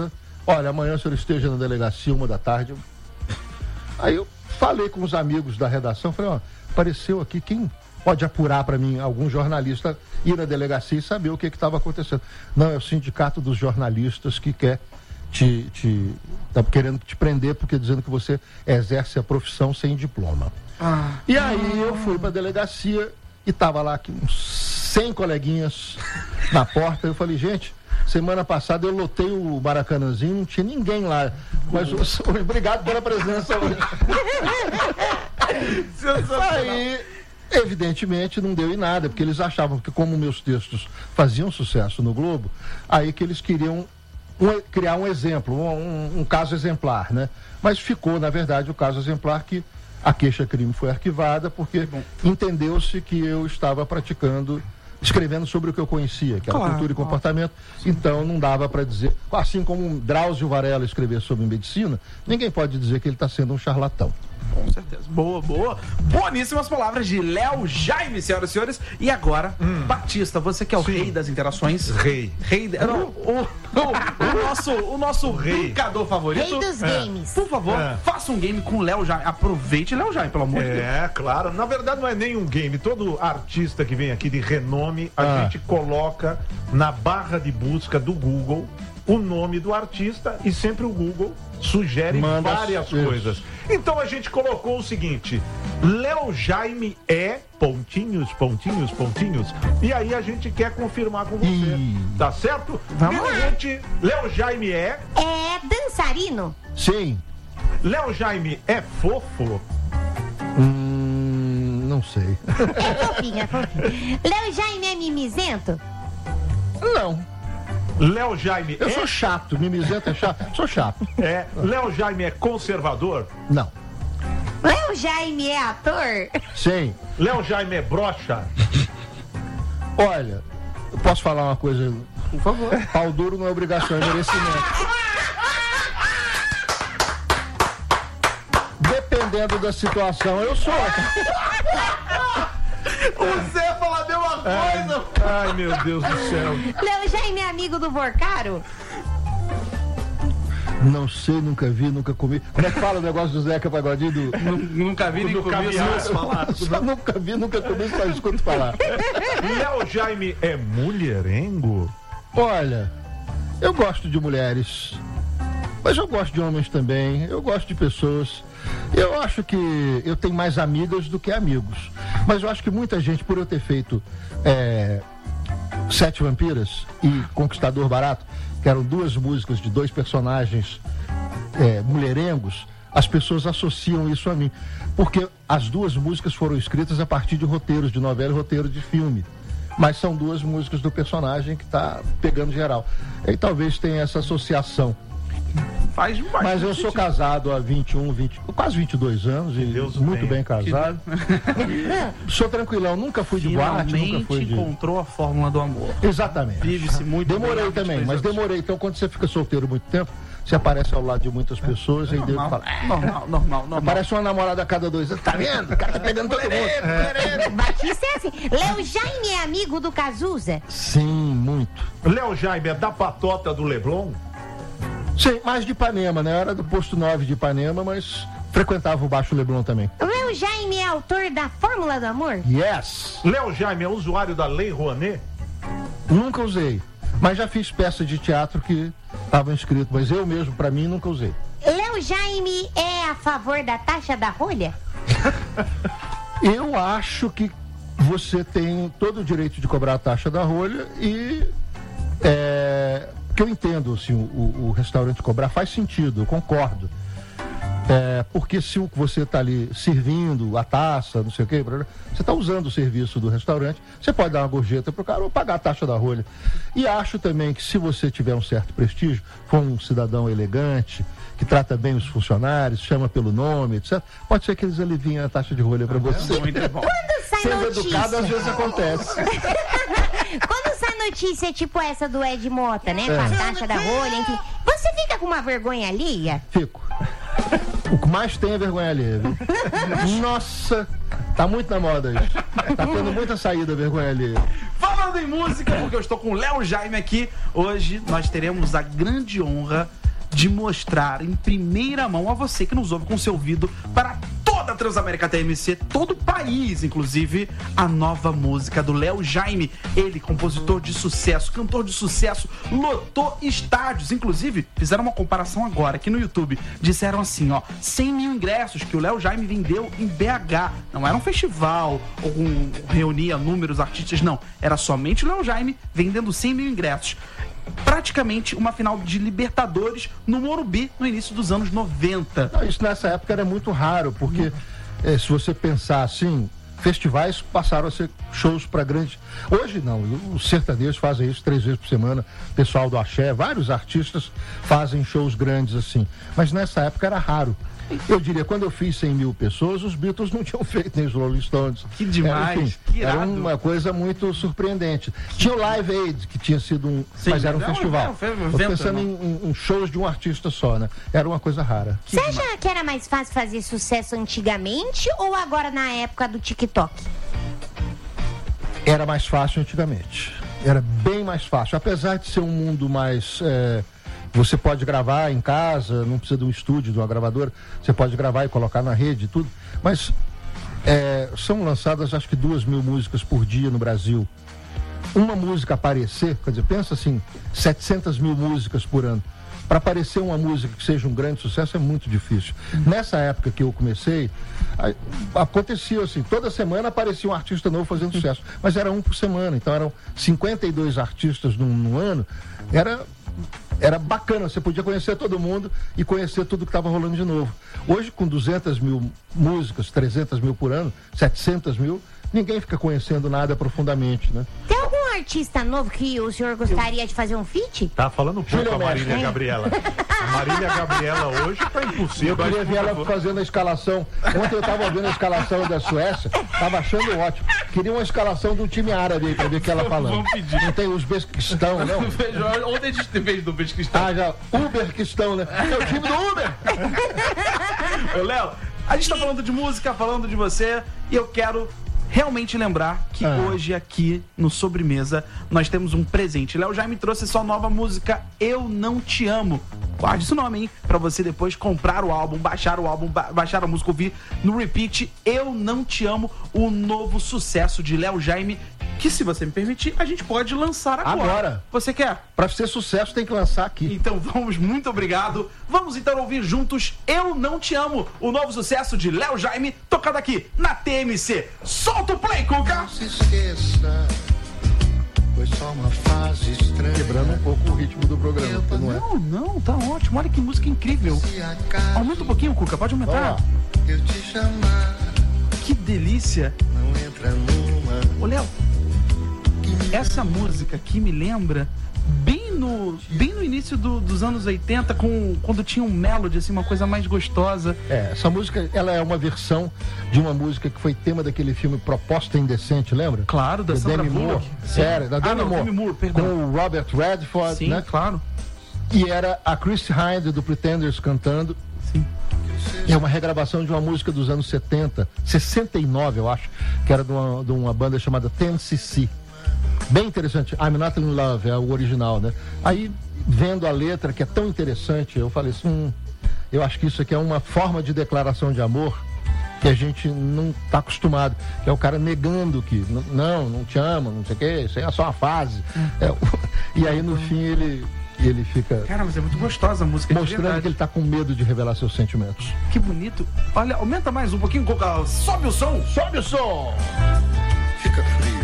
[SPEAKER 19] olha, amanhã o senhor esteja na delegacia, uma da tarde. Aí eu falei com os amigos da redação, falei, ó, apareceu aqui, quem pode apurar para mim, algum jornalista ir na delegacia e saber o que estava acontecendo? Não, é o sindicato dos jornalistas que quer te, te tá querendo te prender porque dizendo que você exerce a profissão sem diploma. Ah. E aí eu fui para a delegacia e tava lá aqui uns cem coleguinhas na porta. Eu falei, gente, semana passada eu lotei o Maracanãzinho, não tinha ninguém lá. Mas obrigado pela presença hoje. Aí, evidentemente, não deu em nada, porque eles achavam que, como meus textos faziam sucesso no Globo, aí que eles queriam um, criar um exemplo, um, um caso exemplar, né? Mas ficou, na verdade, o caso exemplar que a queixa-crime foi arquivada, porque entendeu-se que eu estava praticando, escrevendo sobre o que eu conhecia, que era claro, cultura e comportamento. Claro. Então não dava para dizer, assim como um Drauzio Varela escrever sobre medicina, ninguém pode dizer que ele está sendo um charlatão.
[SPEAKER 16] Com certeza. Boa, boa. Boníssimas palavras de Léo Jaime, senhoras e senhores. E agora, hum. Batista, você que é o Sim. rei das interações.
[SPEAKER 18] Rei.
[SPEAKER 16] Rei. De... Não, o, o, o nosso, o nosso rei. Brincador favorito.
[SPEAKER 17] Rei dos é. games.
[SPEAKER 16] Por favor, é. faça um game com Léo Jaime. Aproveite Léo Jaime, pelo amor
[SPEAKER 18] é,
[SPEAKER 16] de Deus.
[SPEAKER 18] É, claro. Na verdade, não é nem um game. Todo artista que vem aqui de renome, a ah. gente coloca na barra de busca do Google o nome do artista e sempre o Google sugere Manda várias isso. coisas. Então a gente colocou o seguinte: Léo Jaime é pontinhos, pontinhos, pontinhos. E aí a gente quer confirmar com você. Ih. Tá certo?
[SPEAKER 17] Vamos lá.
[SPEAKER 18] Gente, Léo Jaime é...
[SPEAKER 17] É dançarino?
[SPEAKER 19] Sim.
[SPEAKER 18] Léo Jaime é fofo?
[SPEAKER 19] Hum, não sei.
[SPEAKER 17] É fofinho, é fofinho. Léo Jaime é mimizento?
[SPEAKER 19] Não.
[SPEAKER 18] Léo Jaime
[SPEAKER 19] Eu
[SPEAKER 18] é...
[SPEAKER 19] sou chato, mimizento é chato. Sou chato.
[SPEAKER 18] É. Léo Jaime é conservador?
[SPEAKER 19] Não.
[SPEAKER 17] Léo Jaime é ator?
[SPEAKER 19] Sim.
[SPEAKER 18] Léo Jaime é broxa?
[SPEAKER 19] Olha, eu posso falar uma coisa?
[SPEAKER 16] Por favor.
[SPEAKER 19] Pau duro não é obrigação, é merecimento. Dependendo da situação, eu sou.
[SPEAKER 16] O Zé fala a mesma coisa.
[SPEAKER 18] Ai, ai, meu Deus do céu.
[SPEAKER 17] Léo Jaime é amigo do Vorcaro?
[SPEAKER 19] Não sei, nunca vi, nunca comi. Como é que fala o negócio do Zeca Pagodinho? Do...
[SPEAKER 16] Nunca vi, nem comi, só falar.
[SPEAKER 19] Nunca vi, nunca comi, só escuto falar.
[SPEAKER 18] Léo Jaime é mulherengo?
[SPEAKER 19] Olha, eu gosto de mulheres, mas eu gosto de homens também, eu gosto de pessoas. Eu acho que eu tenho mais amigas do que amigos. Mas eu acho que muita gente, por eu ter feito é, Sete Vampiras e Conquistador Barato, que eram duas músicas de dois personagens é, mulherengos, as pessoas associam isso a mim. Porque as duas músicas foram escritas a partir de roteiros de novela e roteiro de filme. Mas são duas músicas do personagem que está pegando geral. E talvez tenha essa associação.
[SPEAKER 16] Faz mais.
[SPEAKER 19] Mas eu sou casado há vinte e um, vinte, quase vinte e dois anos e Deus muito bem casado. Sou tranquilão, nunca fui de boate, nunca fui de...
[SPEAKER 16] encontrou a fórmula do amor.
[SPEAKER 19] Exatamente.
[SPEAKER 16] Vive-se muito
[SPEAKER 19] Demorei também, mas demorei. Então, quando você fica solteiro muito tempo, você aparece ao lado de muitas pessoas é, e Deus fala.
[SPEAKER 16] Normal, normal, normal.
[SPEAKER 19] Aparece uma namorada a cada dois anos. Tá vendo? O cara tá pegando todo mundo.
[SPEAKER 17] É. Batista é assim. Léo Jaime é amigo do Cazuza?
[SPEAKER 19] Sim, muito.
[SPEAKER 18] Léo Jaime é da patota do Leblon?
[SPEAKER 19] Sim, mais de Ipanema, né? Eu era do posto nove de Ipanema, mas frequentava o Baixo Leblon também.
[SPEAKER 17] Léo Jaime é autor da Fórmula do Amor?
[SPEAKER 19] Yes.
[SPEAKER 18] Léo Jaime é usuário da Lei Rouanet?
[SPEAKER 19] Nunca usei, mas já fiz peça de teatro que estava inscrito, mas eu mesmo, pra mim, nunca usei.
[SPEAKER 17] Léo Jaime é a favor da taxa da rolha?
[SPEAKER 19] Eu acho que você tem todo o direito de cobrar a taxa da rolha e... É... que eu entendo, assim, o, o restaurante cobrar faz sentido, eu concordo. É, porque se você está ali servindo a taça, não sei o quê, você está usando o serviço do restaurante, você pode dar uma gorjeta para o cara ou pagar a taxa da rolha. E acho também que se você tiver um certo prestígio, for um cidadão elegante, que trata bem os funcionários, chama pelo nome, etcétera, pode ser que eles aliviem a taxa de rolha para você.
[SPEAKER 16] Muito bom.
[SPEAKER 17] Quando sai
[SPEAKER 19] Sendo
[SPEAKER 17] notícia...
[SPEAKER 19] educado, às vezes acontece.
[SPEAKER 17] Quando sai notícia tipo essa do Ed Mota, né? Com a taxa da rolha, enfim. Você fica com uma vergonha alheia?
[SPEAKER 19] Fico. O que mais tem é vergonha alheia, viu? Nossa, tá muito na moda isso. Tá tendo muita saída vergonha alheia.
[SPEAKER 16] Falando em música, porque eu estou com o Léo Jaime aqui, hoje nós teremos a grande honra de mostrar em primeira mão a você que nos ouve com seu ouvido para toda a Transamérica T M C, todo o país, inclusive, a nova música do Léo Jaime. Ele, compositor de sucesso, cantor de sucesso, lotou estádios. Inclusive, fizeram uma comparação agora aqui no YouTube. Disseram assim, ó, cem mil ingressos que o Léo Jaime vendeu em B H. Não era um festival ou um, reunia números artistas, não. Era somente o Léo Jaime vendendo cem mil ingressos. Praticamente uma final de Libertadores no Morumbi no início dos anos noventa.
[SPEAKER 19] Não, isso nessa época era muito raro, porque é, se você pensar assim, festivais passaram a ser shows para grandes. Hoje não, os sertanejos fazem isso três vezes por semana, o pessoal do axé, vários artistas fazem shows grandes assim, mas nessa época era raro. Eu diria, quando eu fiz cem mil pessoas, os Beatles não tinham feito, nem os Rolling Stones.
[SPEAKER 16] Que demais,
[SPEAKER 19] era, enfim,
[SPEAKER 16] que
[SPEAKER 19] era
[SPEAKER 16] irado.
[SPEAKER 19] uma coisa muito surpreendente. Tinha o Live Aid, que tinha sido um...
[SPEAKER 16] Sim,
[SPEAKER 19] mas era um
[SPEAKER 16] era um-
[SPEAKER 19] festival.
[SPEAKER 16] era um
[SPEAKER 19] Estou
[SPEAKER 16] evento,
[SPEAKER 19] pensando
[SPEAKER 16] não.
[SPEAKER 19] em, em- em shows de um artista só, né? Era uma coisa rara.
[SPEAKER 17] Você acha que era mais fácil fazer sucesso antigamente ou agora na época do TikTok?
[SPEAKER 19] Era mais fácil antigamente. Era bem mais fácil. Apesar de ser um mundo mais... é, você pode gravar em casa, não precisa de um estúdio, de uma gravadora. Você pode gravar e colocar na rede e tudo. Mas é, são lançadas, acho que duas mil músicas por dia no Brasil. Uma música aparecer, quer dizer, pensa assim, setecentas mil músicas por ano. Para aparecer uma música que seja um grande sucesso é muito difícil. Nessa época que eu comecei, a- acontecia assim, toda semana aparecia um artista novo fazendo sucesso, mas era um por semana, então eram cinquenta e dois artistas num, num ano, era, era bacana, você podia conhecer todo mundo e conhecer tudo que estava rolando de novo. Hoje, com duzentas mil músicas, trezentas mil por ano, setecentas mil, ninguém fica conhecendo nada profundamente, né?
[SPEAKER 17] Tem algum artista novo que o senhor gostaria de fazer um feat?
[SPEAKER 18] Tá falando um pouco
[SPEAKER 19] Júlia
[SPEAKER 18] a Marília
[SPEAKER 19] Mestre.
[SPEAKER 18] Gabriela. A Marília Gabriela hoje tá impossível.
[SPEAKER 19] Eu queria ver ela fazendo a escalação. Ontem eu estava vendo a escalação da Suécia, estava achando ótimo. Queria uma escalação do time árabe aí pra ver o que ela falando.
[SPEAKER 16] Vamos pedir.
[SPEAKER 19] Não tem Uzbequistão, não?
[SPEAKER 16] Ontem a gente fez do Uzbequistão.
[SPEAKER 19] Ah, já. Uberquistão, né? É o time do Uber!
[SPEAKER 16] Ô, Léo, a gente tá falando de música, falando de você, e eu quero realmente lembrar que
[SPEAKER 19] Ah.
[SPEAKER 16] hoje aqui no Sobremesa nós temos um presente. Léo Jaime trouxe sua nova música Eu Não Te Amo. Guarde esse nome, hein? Pra você depois comprar o álbum, baixar o álbum, ba- baixar a música, ouvir no repeat. Eu Não Te Amo, o novo sucesso de Léo Jaime, que, se você me permitir, a gente pode lançar agora.
[SPEAKER 19] Agora.
[SPEAKER 16] Você quer?
[SPEAKER 19] Pra ser sucesso tem que lançar aqui.
[SPEAKER 16] Então vamos, muito obrigado. Vamos então ouvir juntos Eu Não Te Amo, o novo sucesso de Léo Jaime, tocado aqui na T M C. Solta o play, Cuca!
[SPEAKER 15] Não se esqueça, foi só uma fase estranha.
[SPEAKER 19] Quebrando um pouco o ritmo do programa, não é?
[SPEAKER 16] Não, não, tá ótimo. Olha que música incrível. Aumenta um pouquinho, Cuca, pode aumentar.
[SPEAKER 15] Eu te chamar,
[SPEAKER 16] Que delícia.
[SPEAKER 15] não entra numa.
[SPEAKER 16] Ô, Léo, essa música aqui me lembra bem no, bem no início do- dos anos oitenta, com, quando tinha um melody, assim, uma coisa mais gostosa.
[SPEAKER 19] É, essa música, ela é uma versão de uma música que foi tema daquele filme Proposta Indecente, lembra?
[SPEAKER 16] Claro, da
[SPEAKER 19] Da
[SPEAKER 16] Sandra
[SPEAKER 19] Demi Moore.
[SPEAKER 16] Bullock. Sim.
[SPEAKER 19] Era, da
[SPEAKER 16] Ah,
[SPEAKER 19] Demi
[SPEAKER 16] não,
[SPEAKER 19] Moore.
[SPEAKER 16] Demi Moore, perdão.
[SPEAKER 19] Com o Robert Redford,
[SPEAKER 16] Sim,
[SPEAKER 19] né?
[SPEAKER 16] claro.
[SPEAKER 19] E era a Chris Hind do Pretenders cantando.
[SPEAKER 16] Sim.
[SPEAKER 19] É uma regravação de uma música dos anos setenta, sessenta e nove, eu acho, que era de uma, de uma banda chamada ten C C. Bem interessante. I'm Not in Love é o original, né? Aí, vendo a letra, que é tão interessante, eu falei assim, hum, eu acho que isso aqui é uma forma de declaração de amor que a gente não está acostumado. Que é o cara negando que, n- não, não te amo, não sei o quê, isso aí é só uma fase. É, o- e aí, no fim, ele, ele fica
[SPEAKER 16] Cara, mas é muito gostosa a música, de
[SPEAKER 19] mostrando
[SPEAKER 16] verdade.
[SPEAKER 19] que ele está com medo de revelar seus sentimentos.
[SPEAKER 16] Que bonito. Olha, aumenta mais um pouquinho, Cuca. Sobe o som.
[SPEAKER 19] Sobe o som!
[SPEAKER 15] Fica frio.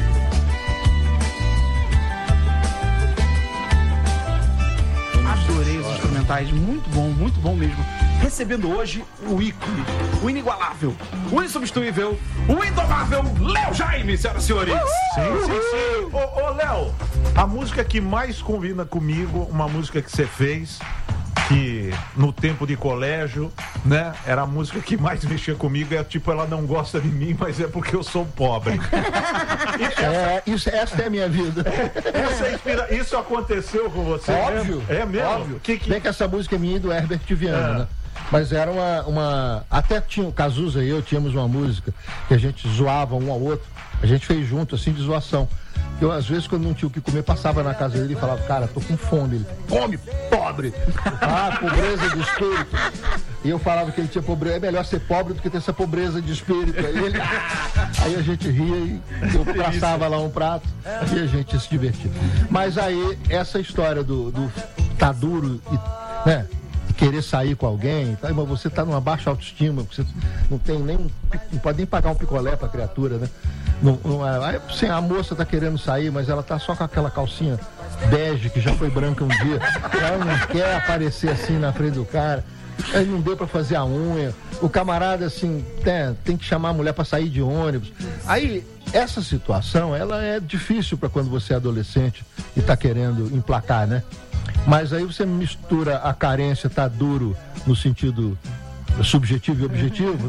[SPEAKER 16] Adorei os instrumentais, muito bom, muito bom mesmo. Recebendo hoje o ícone, o inigualável, o insubstituível, o indomável Léo Jaime, senhoras e senhores.
[SPEAKER 18] Sim, sim, sim. Ô, ô Léo, a música que mais combina comigo, uma música que você fez, que no tempo de colégio, né, era a música que mais mexia comigo, é tipo, ela não gosta de mim, mas é porque eu sou pobre.
[SPEAKER 19] É, isso, essa é a minha vida.
[SPEAKER 18] Essa inspira... Isso aconteceu com você?
[SPEAKER 19] Óbvio.
[SPEAKER 18] É mesmo?
[SPEAKER 19] Óbvio.
[SPEAKER 18] Que, que...
[SPEAKER 19] Bem que essa música é minha e do Herbert Viana,
[SPEAKER 18] É.
[SPEAKER 19] né? Mas era uma, uma... Até tinha o Cazuza e eu tínhamos uma música que a gente zoava um ao outro. A gente fez junto, assim, de zoação. Eu, às vezes, quando não tinha o que comer, passava na casa dele e falava, cara, tô com fome. Ele, come, pobre! Ah, pobreza de espírito. E eu falava que ele tinha pobreza. É melhor ser pobre do que ter essa pobreza de espírito. Aí, ele... aí a gente ria e eu traçava lá um prato e a gente se divertia. Mas aí, essa história do, do tá duro e, né, querer sair com alguém, tá, mas você tá numa baixa autoestima, você não tem nem um, não pode nem pagar um picolé pra criatura, né? Não, não, aí, sim, a moça tá querendo sair, mas ela tá só com aquela calcinha bege que já foi branca um dia. Ela não quer aparecer assim na frente do cara. Aí não deu pra fazer a unha. O camarada, assim, tem, tem que chamar a mulher pra sair de ônibus. Aí, essa situação, ela é difícil pra quando você é adolescente e tá querendo emplacar, né? Mas aí você mistura a carência, tá duro no sentido subjetivo e objetivo,